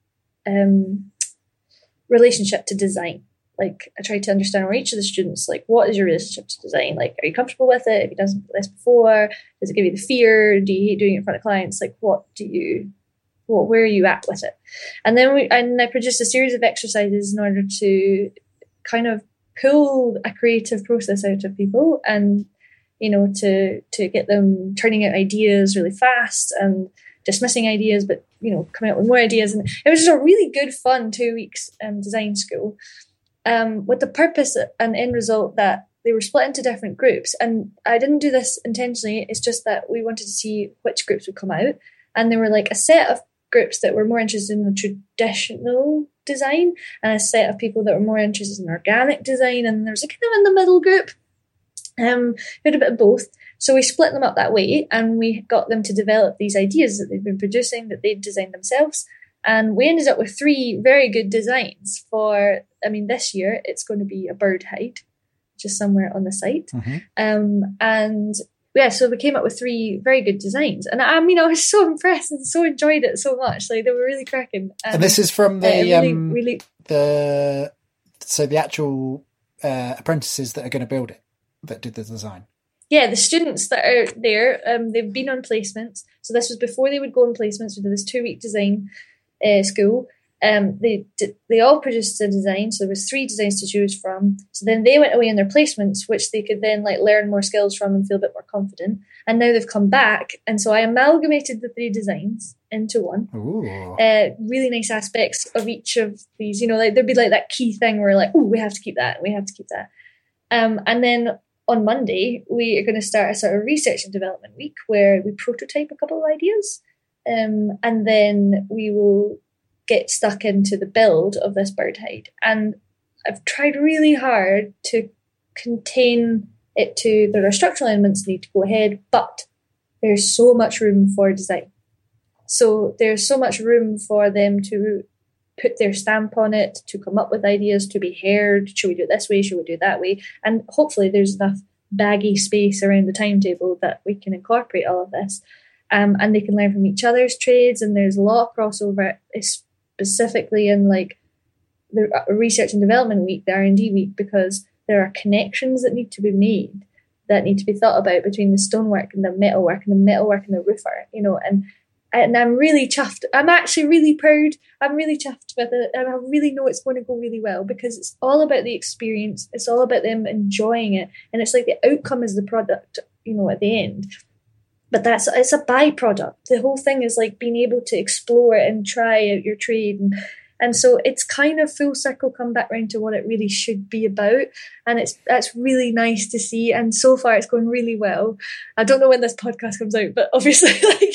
relationship to design. Like I tried to understand for each of the students, like, what is your relationship to design? Like, are you comfortable with it? Have you done this before? Does it give you the fear? Do you hate doing it in front of clients? Like, where are you at with it? And then I produced a series of exercises in order to kind of pull a creative process out of people and, you know, to get them turning out ideas really fast and dismissing ideas, but, you know, coming up with more ideas. And it was just a really good, fun 2 weeks design school. With the purpose and end result that they were split into different groups. And I didn't do this intentionally. It's just that we wanted to see which groups would come out. And there were like a set of groups that were more interested in the traditional design and a set of people that were more interested in organic design. And there was a kind of in the middle group who had a bit of both. So we split them up that way and we got them to develop these ideas that they've been producing, that they'd designed themselves. And we ended up with 3 very good designs this year it's going to be a bird hide, just somewhere on the site. Mm-hmm. So we came up with 3 very good designs. And I was so impressed and so enjoyed it so much. Like, they were really cracking. And this is from the actual apprentices that are going to build it, that did the design. Yeah, the students that are there, they've been on placements. So this was before they would go on placements. We did this 2-week design school. They all produced a design, so there was 3 designs to choose from. So then they went away in their placements, which they could then like learn more skills from and feel a bit more confident. And now they've come back, and so I amalgamated the 3 designs into one. Really nice aspects of each of these. You know, like there'd be like that key thing where like, oh, we have to keep that, we have to keep that. And then on Monday we are going to start a sort of research and development week where we prototype a couple of ideas. And then we will get stuck into the build of this bird hide. And I've tried really hard to contain it to there are structural elements that need to go ahead, but there's so much room for design. So there's so much room for them to put their stamp on it, to come up with ideas, to be heard. Should we do it this way? Should we do it that way? And hopefully there's enough baggy space around the timetable that we can incorporate all of this. And they can learn from each other's trades, and there's a lot of crossover, specifically in like the research and development week, the R&D week, because there are connections that need to be made, that need to be thought about between the stonework and the metalwork and the metalwork and the roofer, you know, and I'm really chuffed. I'm actually really proud. I'm really chuffed with it, and I really know it's going to go really well because it's all about the experience. It's all about them enjoying it, and it's like the outcome is the product, you know, at the end. But it's a byproduct. The whole thing is like being able to explore and try out your trade. And so it's kind of full circle come back round to what it really should be about. And that's really nice to see. And so far it's going really well. I don't know when this podcast comes out, but obviously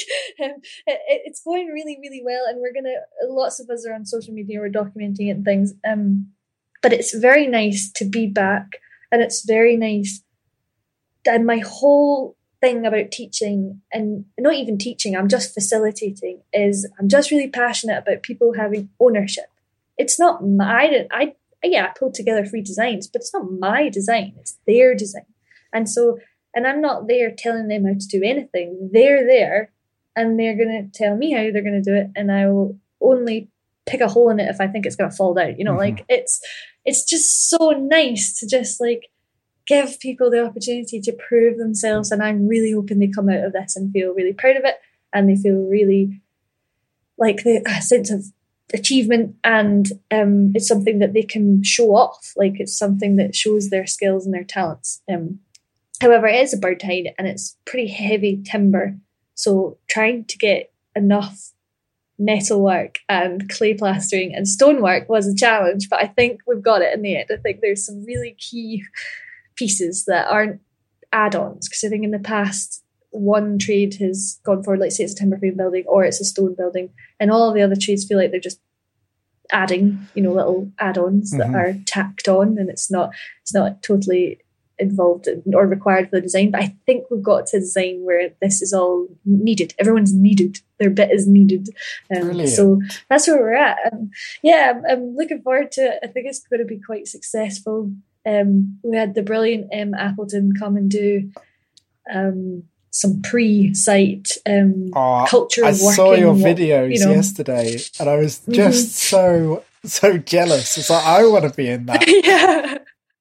it's going really, really well. And lots of us are on social media, we're documenting it and things. But it's very nice to be back. And it's very nice. And my whole thing about teaching, and not even teaching, I'm just facilitating, is I'm just really passionate about people having ownership. It's not I pulled together 3 designs, but it's not my design, it's their design. And I'm not there telling them how to do anything. They're there and they're going to tell me how they're going to do it, and I will only pick a hole in it if I think it's going to fall down, you know. Mm-hmm. Like it's just so nice to just like give people the opportunity to prove themselves. And I'm really hoping they come out of this and feel really proud of it, and they feel really like a sense of achievement, and it's something that they can show off. Like it's something that shows their skills and their talents. However, it is a bird hide and it's pretty heavy timber. So trying to get enough metalwork and clay plastering and stonework was a challenge, but I think we've got it in the end. I think there's some really key pieces that aren't add-ons, because I think in the past one trade has gone for, let's say it's a timber frame building or it's a stone building, and all of the other trades feel like they're just adding, you know, little add-ons that are tacked on, and it's not totally involved in, or required for the design, but I think we've got to a design where this is all needed. Everyone's needed. Their bit is needed. So that's where we're at. I'm looking forward to it. I think it's going to be quite successful. We had the brilliant Appleton come and do some pre-site culture of working. I saw your videos yesterday, and I was just so jealous. It's like, I want to be in that.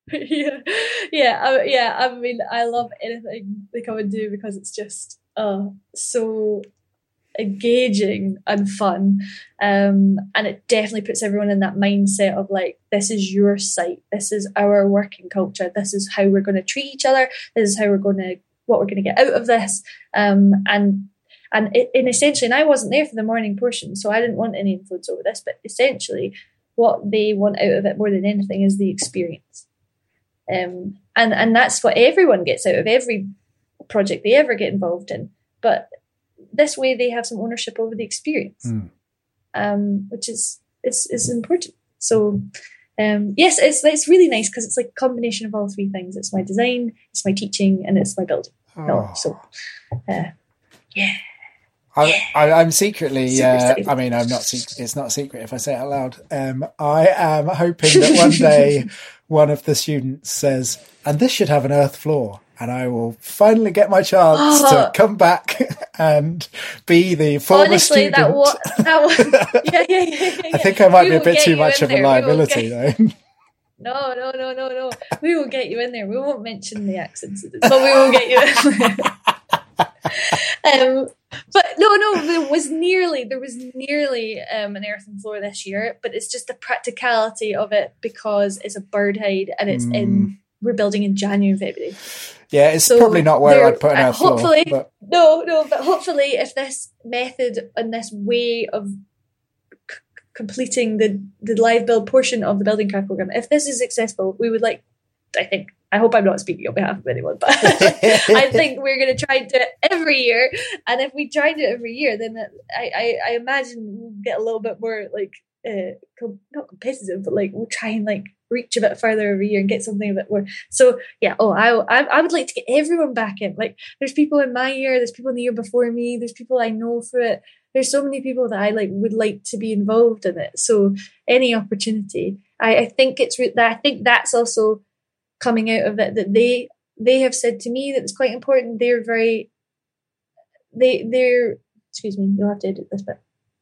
I mean, I love anything they come and do because it's just so engaging and fun, and it definitely puts everyone in that mindset of like, this is your site, this is our working culture, this is how we're going to treat each other, this is how what we're going to get out of this, and essentially, and I wasn't there for the morning portion, so I didn't want any influence over this, but essentially what they want out of it more than anything is the experience, and that's what everyone gets out of every project they ever get involved in, but this way they have some ownership over the experience, which is important. So yes, it's really nice because it's like a combination of all three things. It's my design, it's my teaching, and it's my building. I'm secretly, I mean, I'm not. It's not a secret if I say it out loud. I am hoping that one day one of the students says, "And this should have an earth floor," and I will finally get my chance to come back and be the former student. I think I might be a bit too much of a liability, though. No. We will get you in there. We won't mention the accents, but we will get you in there. But no, there was nearly an earthen floor this year, but it's just the practicality of it because it's a bird hide and it's we're building in January and February. Yeah, it's probably not where I'd put an earth floor. But but hopefully if this method and this way of completing the live build portion of the building craft program, if this is successful, we would like, I hope I'm not speaking on behalf of anyone, but I think we're going to try and do it every year. And if we try and do it every year, then I imagine we'll get a little bit more like, not competitive, but like we'll try and like reach a bit further every year and get something a bit more. So yeah, I would like to get everyone back in. Like there's people in my year, there's people in the year before me, there's people I know through it. There's so many people that I would like to be involved in it. So any opportunity, I think that's also coming out of it, that they have said to me that it's quite important. They're excuse me, you'll have to edit this bit.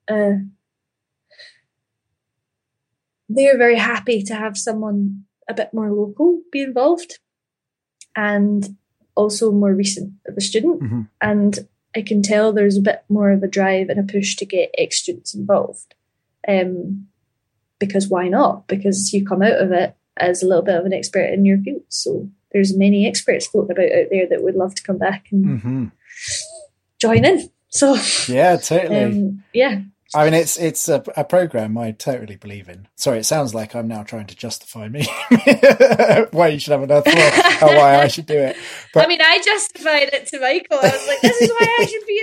They're very happy to have someone a bit more local be involved and also more recent of a student. Mm-hmm. And I can tell there's a bit more of a drive and a push to get ex-students involved. Because why not? Because you come out of it as a little bit of an expert in your field. So there's many experts floating about out there that would love to come back and join in. So yeah, totally. I mean, it's a program I totally believe in. Sorry, it sounds like I'm now trying to justify me why you should have another floor or why I should do it. But I mean, I justified it to Michael. I was like, this is why I should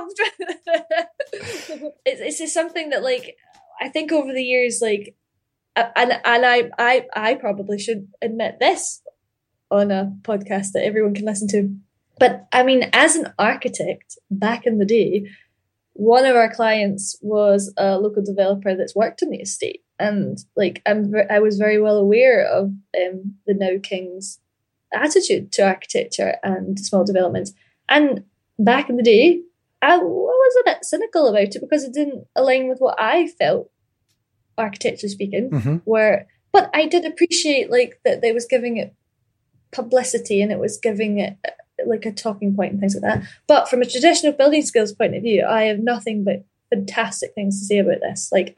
be involved. It's just something that, like, I think over the years, like, and I probably should admit this on a podcast that everyone can listen to. But I mean, as an architect back in the day, one of our clients was a local developer that's worked in the estate, and like I was very well aware of the Now King's attitude to architecture and small developments. And back in the day, I was a bit cynical about it because it didn't align with what I felt, architecturally speaking. But I did appreciate like that they was giving it publicity and it was giving it like a talking point and things like that. But from a traditional building skills point of view, I have nothing but fantastic things to say about this. Like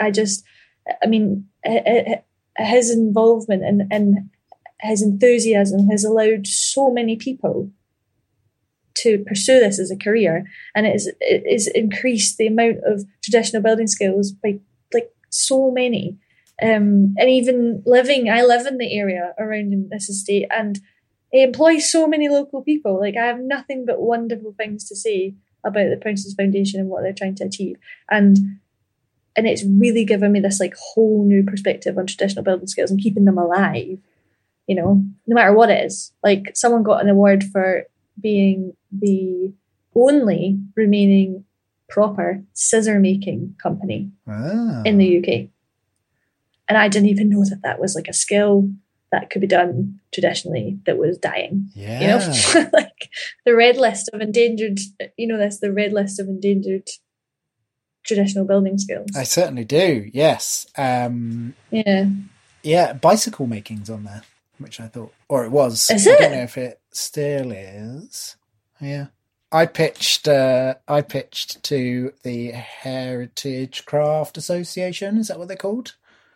his involvement and his enthusiasm has allowed so many people to pursue this as a career, and it is increased the amount of traditional building skills by like so many. And even I live in the area around this estate, and it employs so many local people. Like I have nothing but wonderful things to say about the Princess Foundation and what they're trying to achieve. And it's really given me this like whole new perspective on traditional building skills and keeping them alive. no matter what it is. Like, someone got an award for being the only remaining proper scissor making company in the UK. And I didn't even know that was like a skill that could be done traditionally that was dying. Yeah. Like the red list of endangered, that's the red list of endangered traditional building skills. I certainly do, yes. Yeah, bicycle making's on there, which I thought, or it was. Is I it? don't know if it still is. Yeah. I pitched to the Heritage Craft Association, is that what they're called?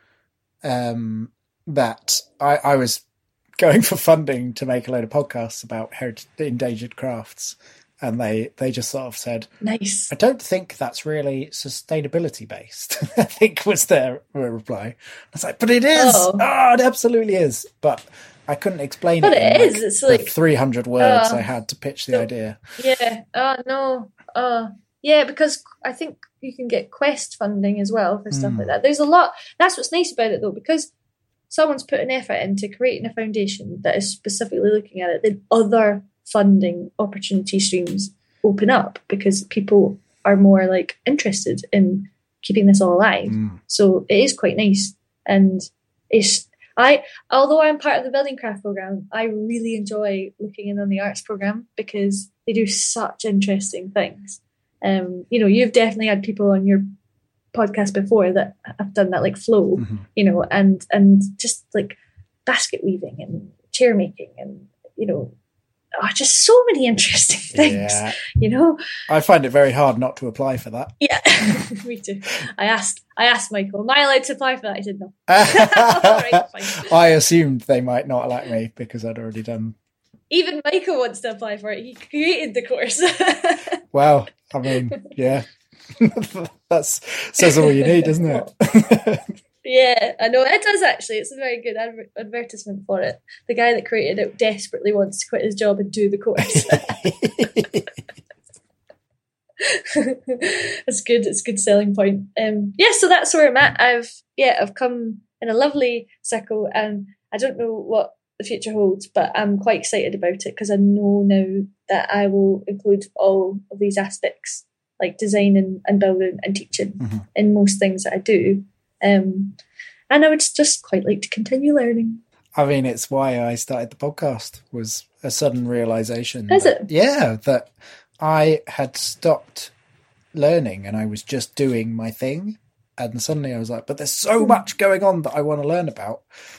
That I was going for funding to make a load of podcasts about endangered crafts, and they just sort of said, nice. I don't think that's really sustainability based, I think was their reply. I was like, but it is. Oh, it absolutely is. But I couldn't explain but it. It is. It's the like 300 words I had to pitch the idea. Yeah. No. Yeah, because I think you can get Quest funding as well for stuff like that. There's a lot. That's what's nice about it, though, because someone's put an effort into creating a foundation that is specifically looking at it, then other funding opportunity streams open up because people are more like interested in keeping this all alive. So it is quite nice. And although I'm part of the building craft program, I really enjoy looking in on the arts program because they do such interesting things. You've definitely had people on your podcast before that have done that, like Flo, and just like basket weaving and chair making and, just so many interesting things, I find it very hard not to apply for that. Yeah, me too. I asked Michael, am I allowed to apply for that? He said no. Right, fine. I assumed they might not elect me because I'd already done. Even Michael wants to apply for it. He created the course. Well, I mean, yeah. That says all you need, doesn't it? Yeah, I know it does actually. It's a very good advertisement for it. The guy that created it desperately wants to quit his job and do the course. It's good. It's a good selling point. So that's where I'm at. I've come in a lovely circle, and I don't know what the future holds, but I'm quite excited about it because I know now that I will include all of these aspects, like design and building and teaching in most things that I do. And I would just quite like to continue learning. I mean, it's why I started the podcast, was a sudden realization. Is it? Yeah, that I had stopped learning and I was just doing my thing. And suddenly I was like, but there's so much going on that I want to learn about.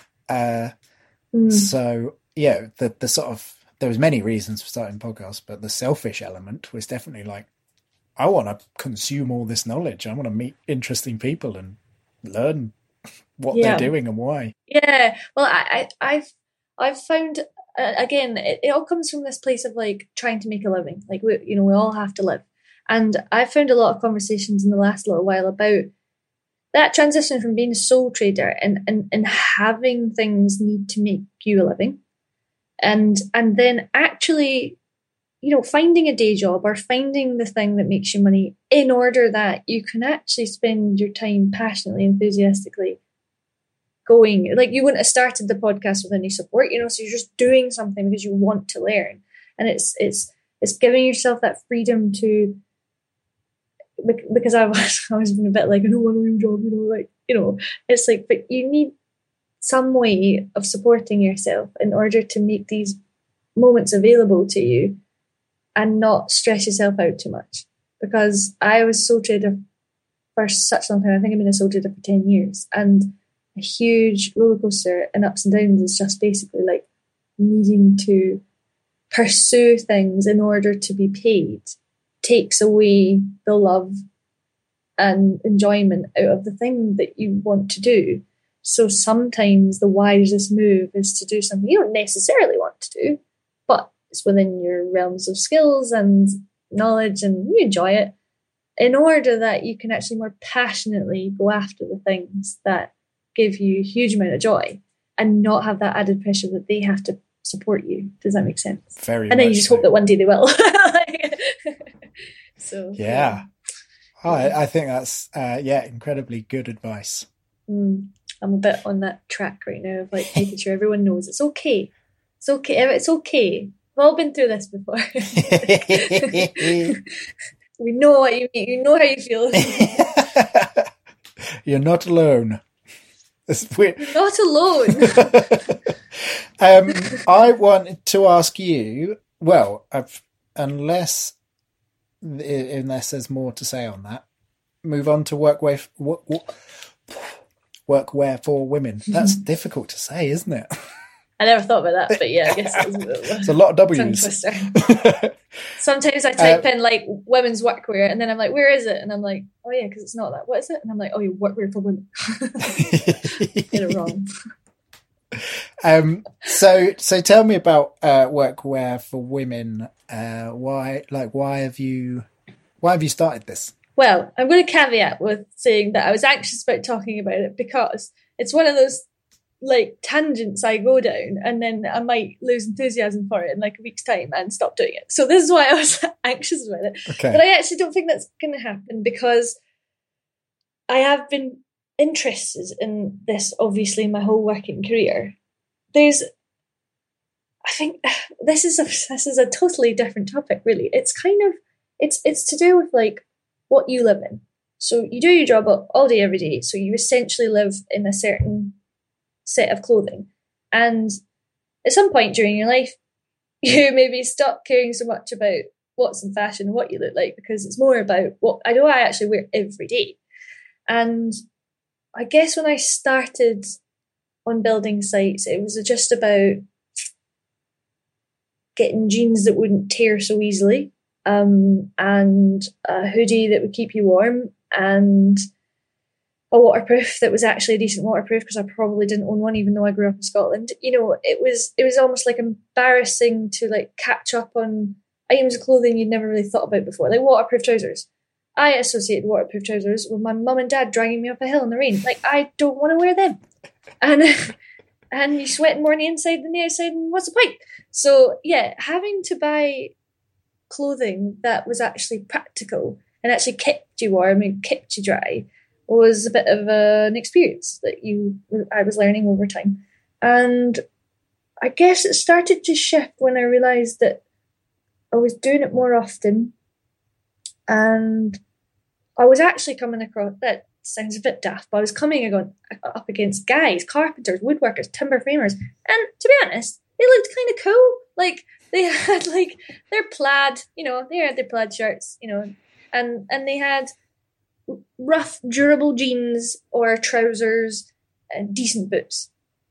So, yeah, the sort of, there was many reasons for starting podcasts, but the selfish element was definitely like, I want to consume all this knowledge. I want to meet interesting people and learn what they're doing and why. Yeah, well, I've found again, it all comes from this place of like trying to make a living. Like we all have to live, and I've found a lot of conversations in the last little while about that transition from being a sole trader and having things need to make you a living, and then actually, finding a day job or finding the thing that makes you money in order that you can actually spend your time passionately, enthusiastically going. Like, you wouldn't have started the podcast with any support, so you're just doing something because you want to learn. And it's giving yourself that freedom to, because I've always been a bit like, I don't want a real job, it's like, but you need some way of supporting yourself in order to make these moments available to you and not stress yourself out too much. Because I was sole trader for such a long time. I think I've been a sole trader for 10 years. And a huge roller coaster and ups and downs is just basically like needing to pursue things in order to be paid takes away the love and enjoyment out of the thing that you want to do. So sometimes the wisest move is to do something you don't necessarily want to do, but it's within your realms of skills and knowledge and you enjoy it, in order that you can actually more passionately go after the things that give you a huge amount of joy and not have that added pressure that they have to support you. Does that make sense? Very And then you just hope that one day they will. So yeah. Oh, I think that's incredibly good advice. Oh, I'm a bit on that track right now of like making sure everyone knows it's okay. It's okay. It's okay. We've all been through this before. We know what you mean. You know how you feel. You're not alone. You're not alone. I wanted to ask you, well, unless there's more to say on that, move on to workwear for women. That's difficult to say, isn't it? I never thought about that, but yeah, I guess it's a lot of W's. Sometimes I type in like women's workwear, and then I'm like, where is it? And I'm like, oh yeah, because it's not that. What is it? And I'm like, oh, you workwear for women. Get it wrong. So tell me about workwear for women. Why have you started this? Well, I'm going to caveat with saying that I was anxious about talking about it because it's one of those like tangents I go down, and then I might lose enthusiasm for it in like a week's time and stop doing it. So this is why I was anxious about it. Okay. But I actually don't think that's going to happen because I have been interested in this obviously my whole working career. I think this is a totally different topic, really. It's kind of it's to do with like what you live in. So you do your job all day, every day. So you essentially live in a certain set of clothing. And at some point during your life, you maybe stop caring so much about what's in fashion, what you look like, because it's more about what I actually wear every day. And I guess when I started on building sites, it was just about getting jeans that wouldn't tear so easily, and a hoodie that would keep you warm, and a waterproof that was actually a decent waterproof, because I probably didn't own one even though I grew up in Scotland. You know, it was almost like embarrassing to like catch up on items of clothing you'd never really thought about before, like waterproof trousers. I associated waterproof trousers with my mum and dad dragging me up a hill in the rain. Like, I don't want to wear them. And you sweating more on the inside than the outside, and what's the point? So yeah, having to buy clothing that was actually practical and actually kept you warm and kept you dry was a bit of an experience that I was learning over time. And I guess it started to shift when I realised that I was doing it more often, and I was actually coming across, that sounds a bit daft, but I was coming up against guys, carpenters, woodworkers, timber framers, and to be honest, they looked kind of cool. Like, they had like their plaid, they had their plaid shirts, and they had rough, durable jeans or trousers and decent boots.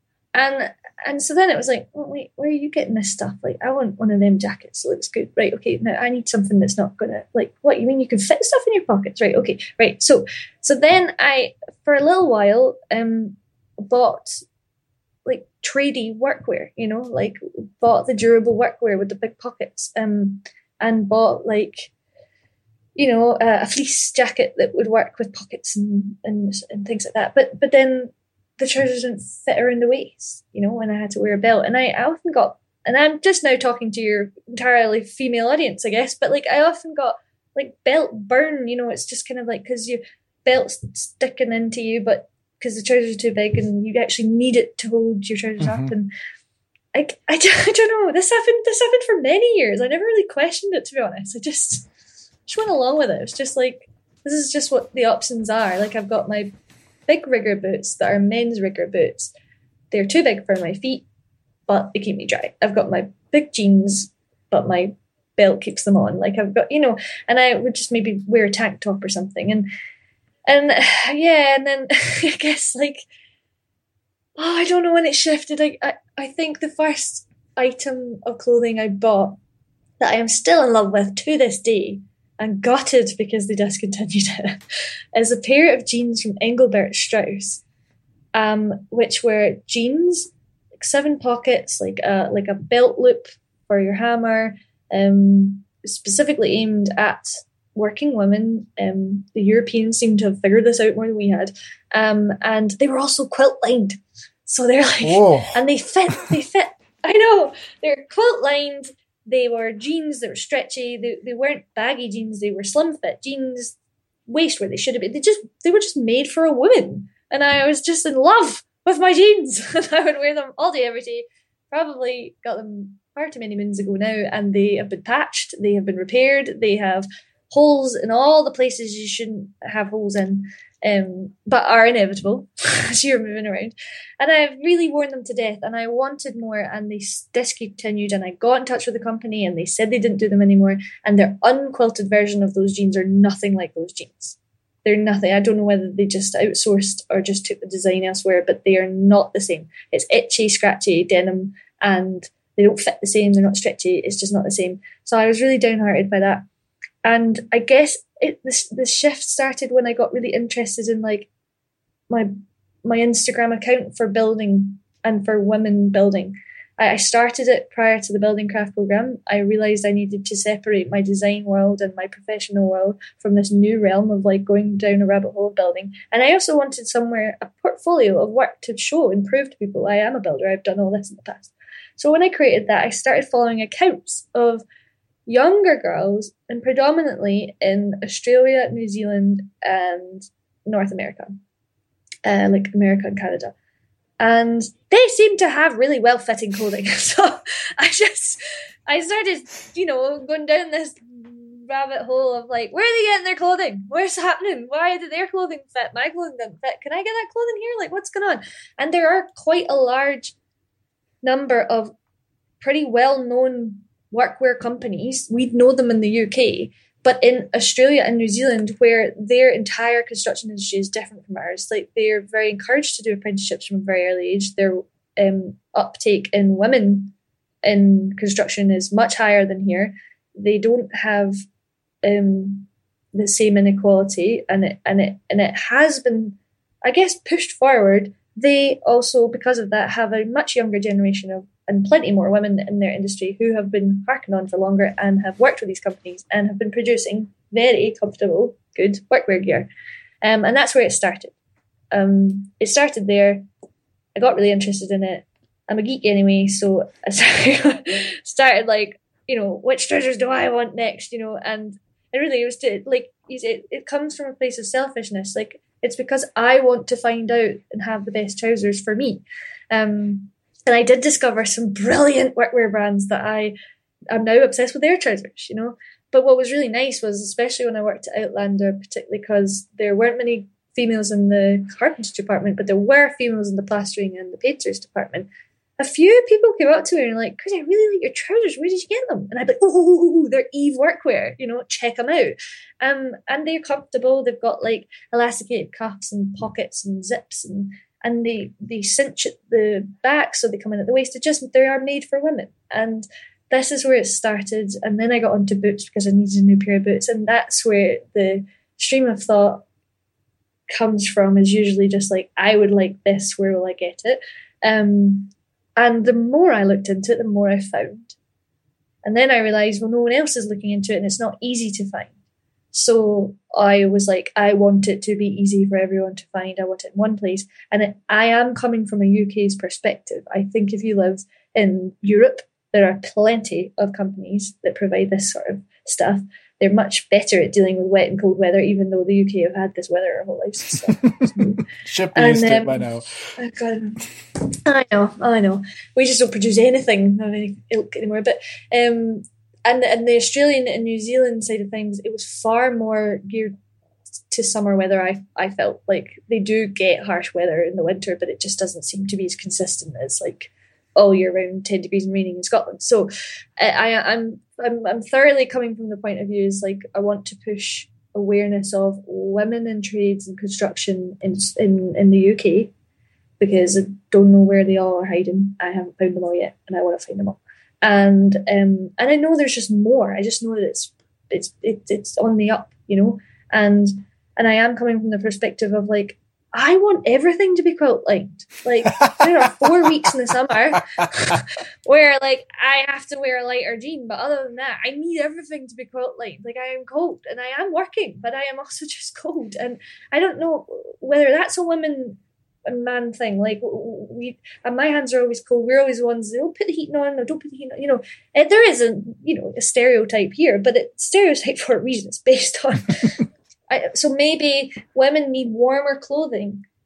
And so then it was like, oh, wait, where are you getting this stuff? Like, I want one of them jackets. It looks good. Right, okay, now I need something that's not going to, like, what, you mean you can fit stuff in your pockets? Right, okay, right. So then I, for a little while, bought, like, tradie workwear, like, bought the durable workwear with the big pockets, and bought, like, a fleece jacket that would work with pockets and things like that. But then the trousers didn't fit around the waist, and I had to wear a belt. And I often got, and I'm just now talking to your entirely female audience, I guess, but like I often got like belt burn, it's just kind of like, because your belt's sticking into you, but because the trousers are too big and you actually need it to hold your trousers up. And I don't know, this happened for many years. I never really questioned it, to be honest. I just went along with it. It's just like, this is just what the options are. Like, I've got my big rigger boots that are men's rigger boots. They're too big for my feet, but they keep me dry. I've got my big jeans, but my belt keeps them on. Like, I've got, and I would just maybe wear a tank top or something. And yeah, and then I guess like, I don't know when it shifted. I think the first item of clothing I bought that I am still in love with to this day, and gutted because they discontinued it, is a pair of jeans from Engelbert Strauss, which were jeans, like 7 pockets, like a belt loop for your hammer, specifically aimed at working women. The Europeans seem to have figured this out more than we had, and they were also quilt lined. So they're like, whoa. And they fit. I know, they're quilt lined. They were jeans that were stretchy. They weren't baggy jeans. They were slim fit jeans, waist where they should have been. They were just made for a woman. And I was just in love with my jeans. And I would wear them all day, every day. Probably got them far too many moons ago now. And they have been patched. They have been repaired. They have holes in all the places you shouldn't have holes in, but are inevitable as you're moving around. And I've really worn them to death, and I wanted more, and they discontinued, and I got in touch with the company, and they said they didn't do them anymore, and their unquilted version of those jeans are nothing like those jeans. They're nothing. I don't know whether they just outsourced or just took the design elsewhere, but they are not the same. It's itchy, scratchy denim, and they don't fit the same. They're not stretchy. It's just not the same. So I was really downhearted by that. And I guess the shift started when I got really interested in like my Instagram account for building and for women building. I started it prior to the Building Craft program. I realized I needed to separate my design world and my professional world from this new realm of like going down a rabbit hole of building. And I also wanted somewhere, a portfolio of work to show and prove to people I am a builder. I've done all this in the past. So when I created that, I started following accounts of younger girls, and predominantly in Australia, New Zealand, and North America, like America and Canada. And they seem to have really well-fitting clothing. So I started, going down this rabbit hole of like, where are they getting their clothing? Where's happening? Why did their clothing fit? My clothing didn't fit. Can I get that clothing here? Like, what's going on? And there are quite a large number of pretty well-known workwear companies. We'd know them in the UK, but in Australia and New Zealand, where their entire construction industry is different from ours, like they're very encouraged to do apprenticeships from a very early age. Their uptake in women in construction is much higher than here. They don't have the same inequality, and it has been, I guess, pushed forward. They also, because of that, have a much younger generation of, and plenty more women in their industry who have been harking on for longer and have worked with these companies and have been producing very comfortable, good workwear gear. And that's where it started. It started there. I got really interested in it. I'm a geek anyway, so I started like, which trousers do I want next, and it really was to, like, it comes from a place of selfishness. Like, it's because I want to find out and have the best trousers for me. And I did discover some brilliant workwear brands that I'm now obsessed with their trousers, But what was really nice was, especially when I worked at Outlander, particularly because there weren't many females in the carpentry department, but there were females in the plastering and the painters department. A few people came up to me and were like, "Chris, I really like your trousers. Where did you get them?" And I'd be like, "Oh, they're Eve workwear. Check them out." And they're comfortable. They've got like elasticated cuffs and pockets and zips, and they cinch at the back so they come in at the waist. They are made for women. And this is where it started. And then I got onto boots because I needed a new pair of boots. And that's where the stream of thought comes from, is usually just like, I would like this, where will I get it? And the more I looked into it, the more I found. And then I realized, well, no one else is looking into it and it's not easy to find. So I was like, I want it to be easy for everyone to find. I want it in one place. And I am coming from a UK's perspective. I think if you live in Europe, there are plenty of companies that provide this sort of stuff. They're much better at dealing with wet and cold weather, even though the UK have had this weather our whole lives. So. Should be used to it by now. I know. We just don't produce anything of any ilk anymore. But and the Australian and New Zealand side of things, it was far more geared to summer weather. I felt like they do get harsh weather in the winter, but it just doesn't seem to be as consistent as like all year round 10 degrees and raining in Scotland. So I'm thoroughly coming from the point of view is like, I want to push awareness of women in trades and construction in the UK, because I don't know where they all are hiding. I haven't found them all yet, and I want to find them all. And I know there's just more. I just know that it's on the up, and I am coming from the perspective of like, I want everything to be quilt lined. Like, there are 4 weeks in the summer where like I have to wear a lighter jean, but other than that, I need everything to be quilt lined. Like, I am cold and I am working, but I am also just cold. And I don't know whether that's a woman and man thing. Like, and my hands are always cold. We're always the ones that don't put the heating on or don't put the heating on. There is a stereotype here, but it's stereotype for a reason. It's based on. So maybe women need warmer clothing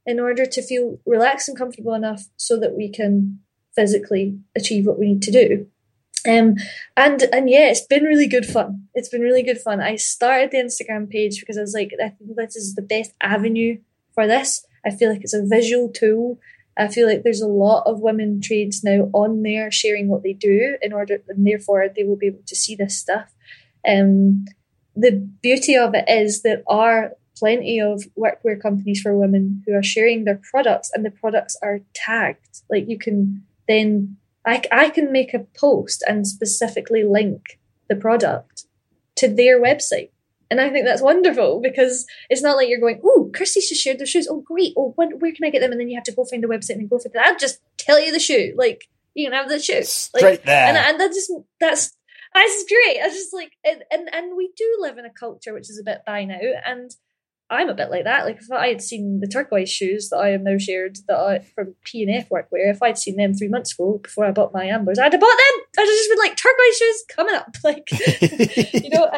in order to feel relaxed and comfortable enough so that we can physically achieve what we need to do. And yeah, it's been really good fun. It's been really good fun. I started the Instagram page because I was like, I think this is the best avenue for this. I feel like it's a visual tool. I feel like there's a lot of women trades now on there sharing what they do and therefore they will be able to see this stuff. The beauty of it is there are plenty of workwear companies for women who are sharing their products, and the products are tagged. Like you can then, I can make a post and specifically link the product to their website. And I think that's wonderful because it's not like you're going, oh, Kirsty's just shared their shoes. Oh, great. Oh, where can I get them? And then you have to go find the website and then go for that. I'll just tell you the shoe. Like, you can have the shoe. Straight there. And that's great. I just like, and we do live in a culture which is a bit by now. And I'm a bit like that. Like if I had seen the turquoise shoes that I have now shared from P&F Workwear, if I'd seen them 3 months ago before I bought my Ambers, I'd have bought them. I'd have just been like, turquoise shoes coming up. Like, you know,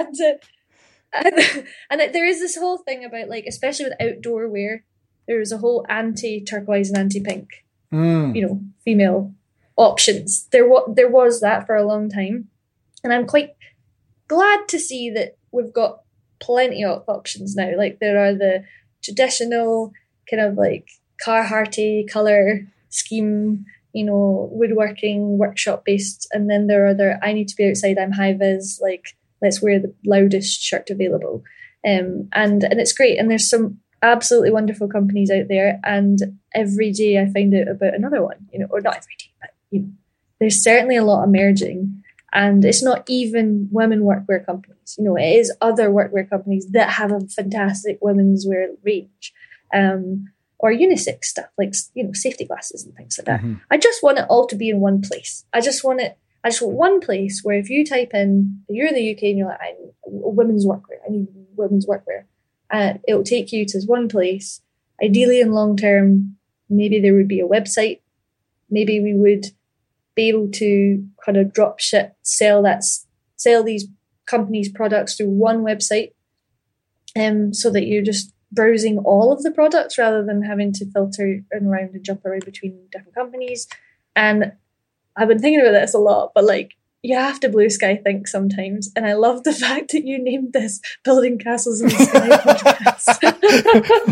and there is this whole thing about like, especially with outdoor wear, there is a whole anti-turquoise and anti-pink, you know, female options. There was that for a long time. And I'm quite glad to see that we've got plenty of options now. Like there are the traditional kind of like Carharty colour scheme, you know, woodworking, workshop based. And then there are other, I need to be outside, I'm high vis, like let's wear the loudest shirt available. And it's great. And there's some absolutely wonderful companies out there. And every day I find out about another one, you know, or not every day, but you know, there's certainly a lot emerging. And it's not even women workwear companies, you know, it is other workwear companies that have a fantastic women's wear range, or unisex stuff like, you know, safety glasses and things like that. Mm-hmm. I just want it all to be in one place. I just want one place where if you type in, you're in the UK and you're like, I need women's workwear, I need women's workwear. It'll take you to one place. Ideally in long term, maybe there would be a website. Maybe we would be able to kind of drop ship, sell these companies' products through one website, so that you're just browsing all of the products rather than having to filter around and jump around between different companies. And I've been thinking about this a lot, but like you have to blue sky think sometimes. And I love the fact that you named this Building Castles in the Sky podcast.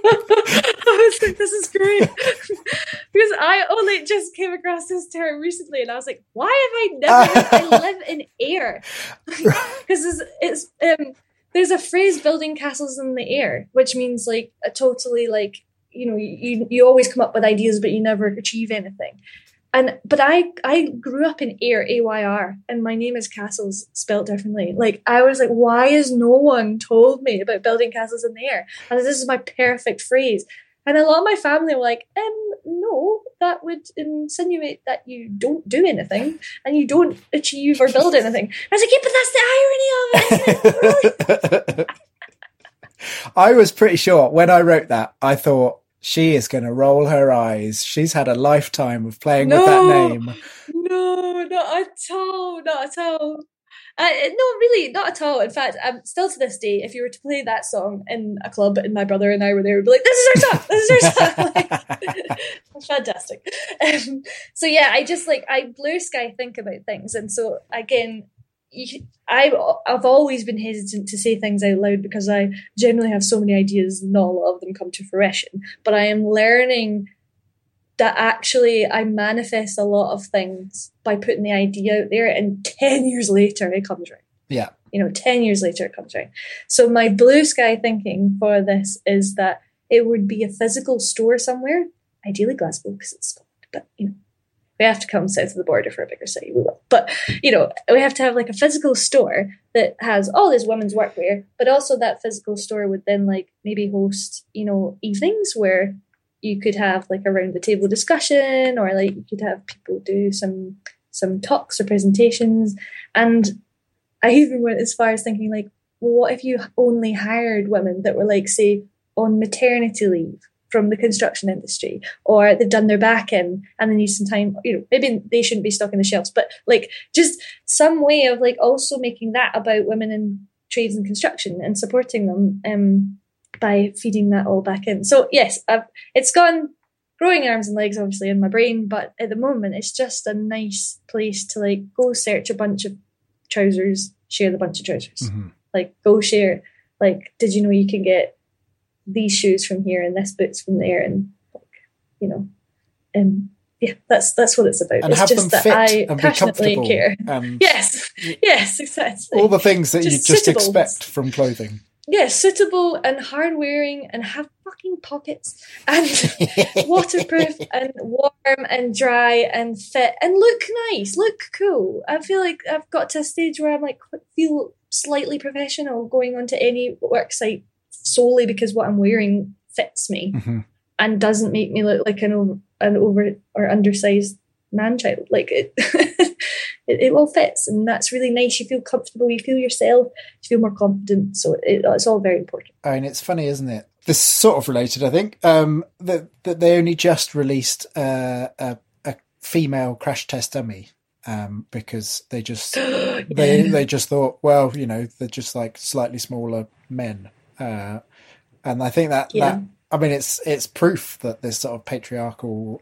I was like, this is great. Because I only just came across this term recently and I was like, why have I never I live in air? Because there's a phrase, building castles in the air, which means like a totally like, you know, you always come up with ideas but you never achieve anything. But I grew up in Ayr, AYR, and my name is Castles spelled differently. Like I was like, why has no one told me about building castles in the air? And this is my perfect phrase. And a lot of my family were like, no, that would insinuate that you don't do anything and you don't achieve or build anything. I was like, yeah, but that's the irony of it. I was pretty sure when I wrote that, I thought, she is going to roll her eyes. She's had a lifetime of playing with that name. No, not at all. Not at all. No, really, not at all. In fact, still to this day, if you were to play that song in a club and my brother and I were there, we'd be like, this is our song! This is our song! Like, fantastic. So yeah, I blue sky think about things. And so again, I've always been hesitant to say things out loud because I generally have so many ideas and not a lot of them come to fruition. But I am learning that actually I manifest a lot of things by putting the idea out there and 10 years later it comes right. Yeah. 10 years later it comes right. So my blue sky thinking for this is that it would be a physical store somewhere, ideally Glasgow because it's Scotland, but we have to come south of the border for a bigger city, we will. But, we have to have like a physical store that has all this women's workwear, but also that physical store would then like maybe host, evenings where you could have like a round the table discussion or like you could have people do some talks or presentations. And I even went as far as thinking like, well, what if you only hired women that were like, say, on maternity leave from the construction industry, or they've done their back in and they need some time, maybe they shouldn't be stocking the shelves, but like just some way of like also making that about women in trades and construction and supporting them by feeding that all back in. So yes, it's gone growing arms and legs, obviously, in my brain, but at the moment it's just a nice place to like go search a bunch of trousers, share the bunch of trousers. Mm-hmm. Like go share, like, did you know you can get these shoes from here and this boots from there, and like, you know, yeah, that's what it's about. And it's have just them fit that I and be passionately comfortable. care. Yes, exactly. All the things that you just suitable. expect from clothing. Yeah, suitable and hard wearing and have fucking pockets and waterproof and warm and dry and fit and look nice, look cool. I feel like I've got to a stage where I'm like feel slightly professional going onto any work site solely because what I'm wearing fits me and doesn't make me look like an over or undersized man-child. Like it all fits, and that's really nice. You feel comfortable, you feel yourself, you feel more confident. So it's all very important. I mean, it's funny, isn't it? This is sort of related, I think. That they only just released a female crash test dummy because they just they just thought, well, you know, they're just like slightly smaller men, and I think that I mean, it's proof that this sort of patriarchal.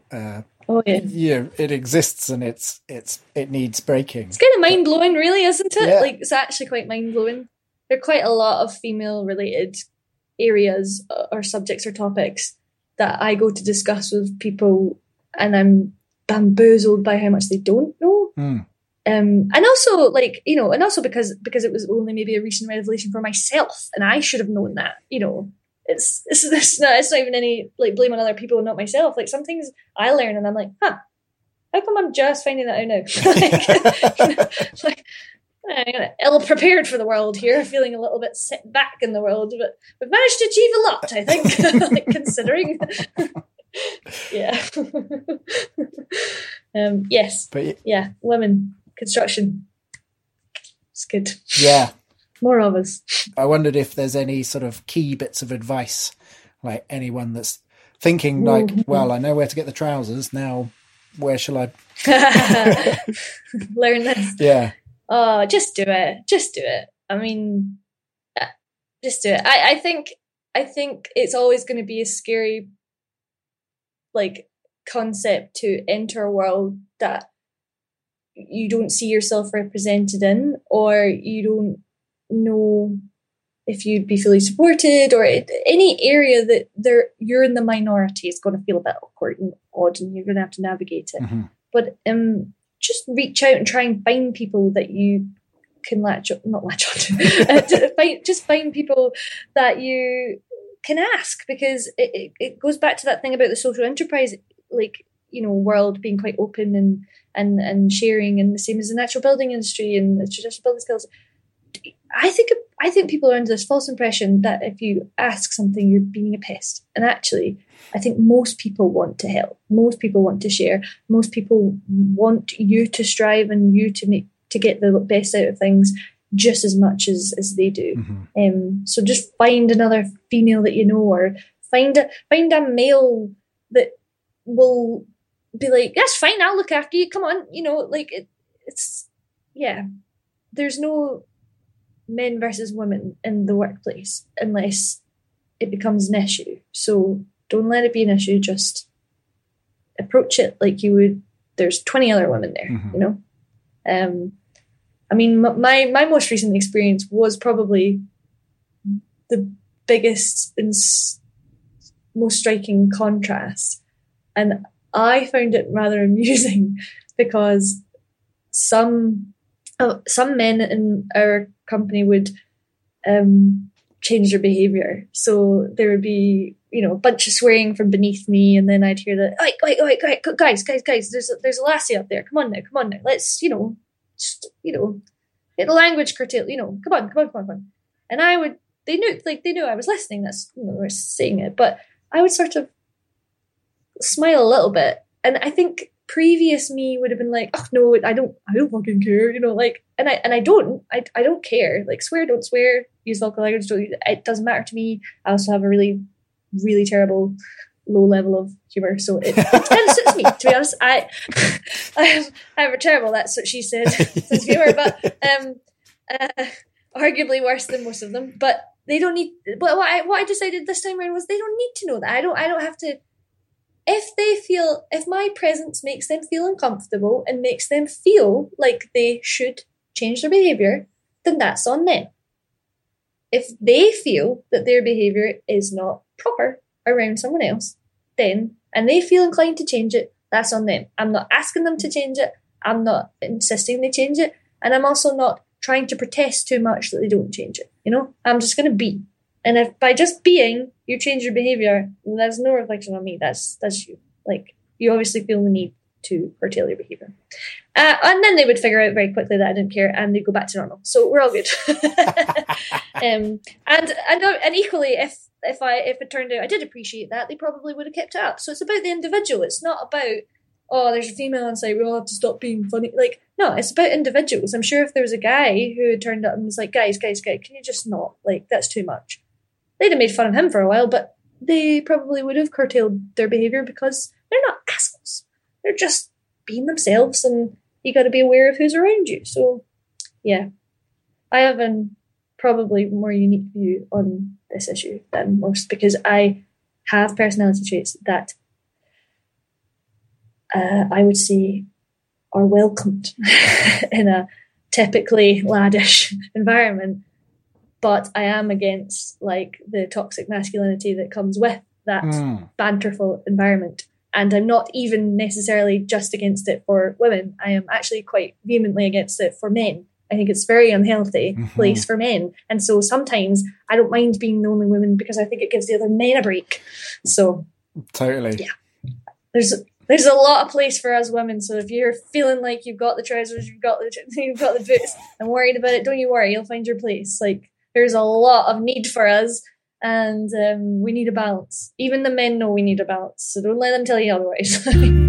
It exists, and it needs breaking. It's kind of mind blowing, really, isn't it? Yeah. Like, it's actually quite mind blowing. There are quite a lot of female related areas or subjects or topics that I go to discuss with people, and I'm bamboozled by how much they don't know. And also, like, you know, and also because it was only maybe a recent revelation for myself, and I should have known that, you know. It's not even any like blame on other people and not myself. Like some things I learn and I'm like, how come I'm just finding that out now? like ill prepared for the world here, feeling a little bit set back in the world, but we've managed to achieve a lot, I think, like considering. Yeah. Yes. But yeah, women, construction. It's good. Yeah. More of us. I wondered if there's any sort of key bits of advice, like anyone that's thinking like, well, I know where to get the trousers. Now, where shall I learn this? Yeah. Oh, just do it. Just do it. I mean, just do it. I think it's always going to be a scary, like, concept to enter a world that you don't see yourself represented in, or you don't know if you'd be fully supported, or any area that you're in the minority is going to feel a bit awkward and odd, and you're going to have to navigate it. But just reach out and try and find people that you can latch on. Just find people that you can ask, because it goes back to that thing about the social enterprise, like, you know, world being quite open and sharing, and the same as the natural building industry and the traditional building skills. I think people are under this false impression that if you ask something, you're being a pest. And actually, I think most people want to help. Most people want to share. Most people want you to strive and you to get the best out of things just as much as they do. So just find another female that you know, or find a male that will be like, that's fine, I'll look after you. Come on, you know, like it's there's no men versus women in the workplace unless it becomes an issue. So don't let it be an issue. Just approach it like you would. There's 20 other women there, you know. I mean, my most recent experience was probably the biggest and most striking contrast, and I found it rather amusing because some men in our company would change their behaviour. So there would be, you know, a bunch of swearing from beneath me, and then I'd hear that, "Oi, guys, there's a lassie up there. Come on now. Let's, you know, get the language curtailed. You know, come on." And they knew I was listening. That's, you know, they were saying it, but I would sort of smile a little bit, and I think previous me would have been like, "Oh no, I don't fucking care," you know, like, and I don't care. Like, swear, don't swear, use local language, it doesn't matter to me. I also have a really, really terrible low level of humor, so it kind of suits me, to be honest. I have a terrible, that's what she said, sense of humor, but arguably worse than most of them. But they don't need, but what I decided this time around was they don't need to know that. I don't have to, if my presence makes them feel uncomfortable and makes them feel like they should change their behavior, then that's on them. If they feel that their behavior is not proper around someone else, then, and they feel inclined to change it, that's on them. I'm not asking them to change it. I'm not insisting they change it. And I'm also not trying to protest too much that they don't change it. You know, I'm just going to be. And if by just being, you change your behavior, that's no reflection on me. That's you. Like, you obviously feel the need to curtail your behavior. And then they would figure out very quickly that I didn't care, and they'd go back to normal. So we're all good. And equally, if it turned out I did appreciate that, they probably would have kept it up. So it's about the individual. It's not about, oh, there's a female on site, we all have to stop being funny. Like, no, it's about individuals. I'm sure if there was a guy who had turned up and was like, guys, can you just not? Like, that's too much. They'd have made fun of him for a while, but they probably would have curtailed their behavior because they're not assholes. They're just being themselves, and you got to be aware of who's around you. So, yeah, I have a probably more unique view on this issue than most because I have personality traits that I would say are welcomed in a typically laddish environment. But I am against like the toxic masculinity that comes with that banterful environment. And I'm not even necessarily just against it for women. I am actually quite vehemently against it for men. I think it's a very unhealthy place for men. And so sometimes I don't mind being the only woman because I think it gives the other men a break. So totally. Yeah. There's a lot of place for us women. So if you're feeling like you've got the trousers, you've got the boots, I'm worried about it, don't you worry, you'll find your place. Like, there's a lot of need for us, and we need a balance. Even the men know we need a balance, so don't let them tell you otherwise.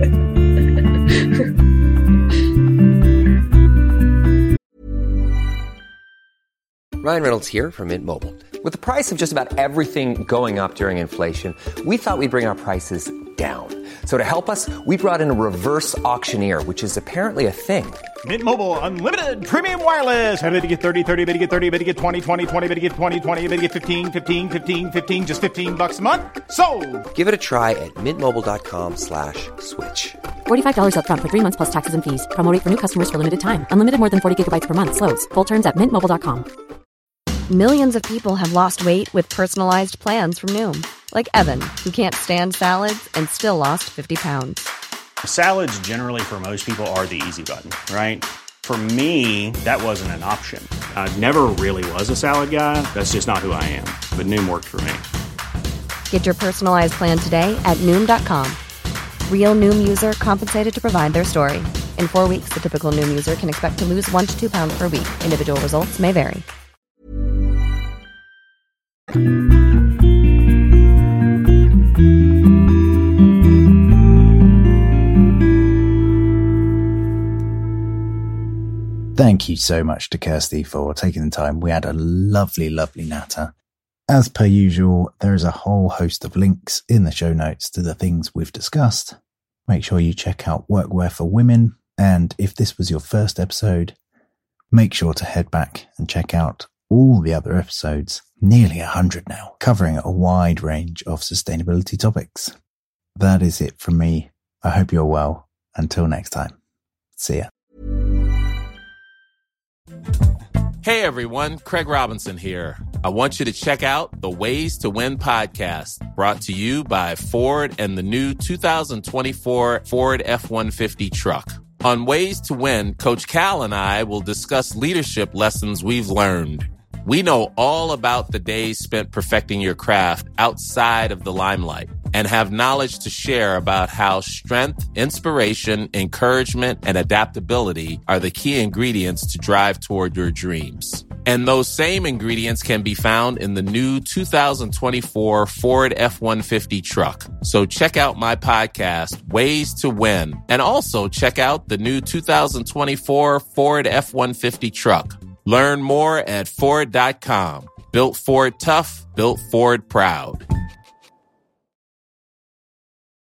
Ryan Reynolds here from Mint Mobile. With the price of just about everything going up during inflation, we thought we'd bring our prices down. So to help us, we brought in a reverse auctioneer, which is apparently a thing. Mint Mobile Unlimited Premium Wireless. How to get 30, 30, how to get 30, how to get 20, 20, 20, how to get 20, 20, how to get 15, 15, 15, 15, just $15 a month? Sold! Give it a try at mintmobile.com/switch. $45 up front for 3 months plus taxes and fees. Promo rate for new customers for limited time. Unlimited more than 40 gigabytes per month. Slows full terms at mintmobile.com. Millions of people have lost weight with personalized plans from Noom. Like Evan, who can't stand salads and still lost 50 pounds. Salads generally for most people are the easy button, right? For me, that wasn't an option. I never really was a salad guy. That's just not who I am. But Noom worked for me. Get your personalized plan today at Noom.com. Real Noom user compensated to provide their story. In 4 weeks, the typical Noom user can expect to lose 1 to 2 pounds per week. Individual results may vary. Thank you so much to Kirsty for taking the time. We had a lovely, lovely natter. As per usual, there is a whole host of links in the show notes to the things we've discussed. Make sure you check out Workwear for Women. And if this was your first episode, make sure to head back and check out all the other episodes, nearly 100 now, covering a wide range of sustainability topics. That is it from me. I hope you're well. Until next time. See ya. Hey everyone, Craig Robinson here. I want you to check out the Ways to Win podcast, brought to you by Ford and the new 2024 Ford F-150 truck. On Ways to Win, Coach Cal and I will discuss leadership lessons we've learned. We know all about the days spent perfecting your craft outside of the limelight and have knowledge to share about how strength, inspiration, encouragement, and adaptability are the key ingredients to drive toward your dreams. And those same ingredients can be found in the new 2024 Ford F-150 truck. So check out my podcast, Ways to Win, and also check out the new 2024 Ford F-150 truck. Learn more at Ford.com. Built Ford tough, built Ford proud.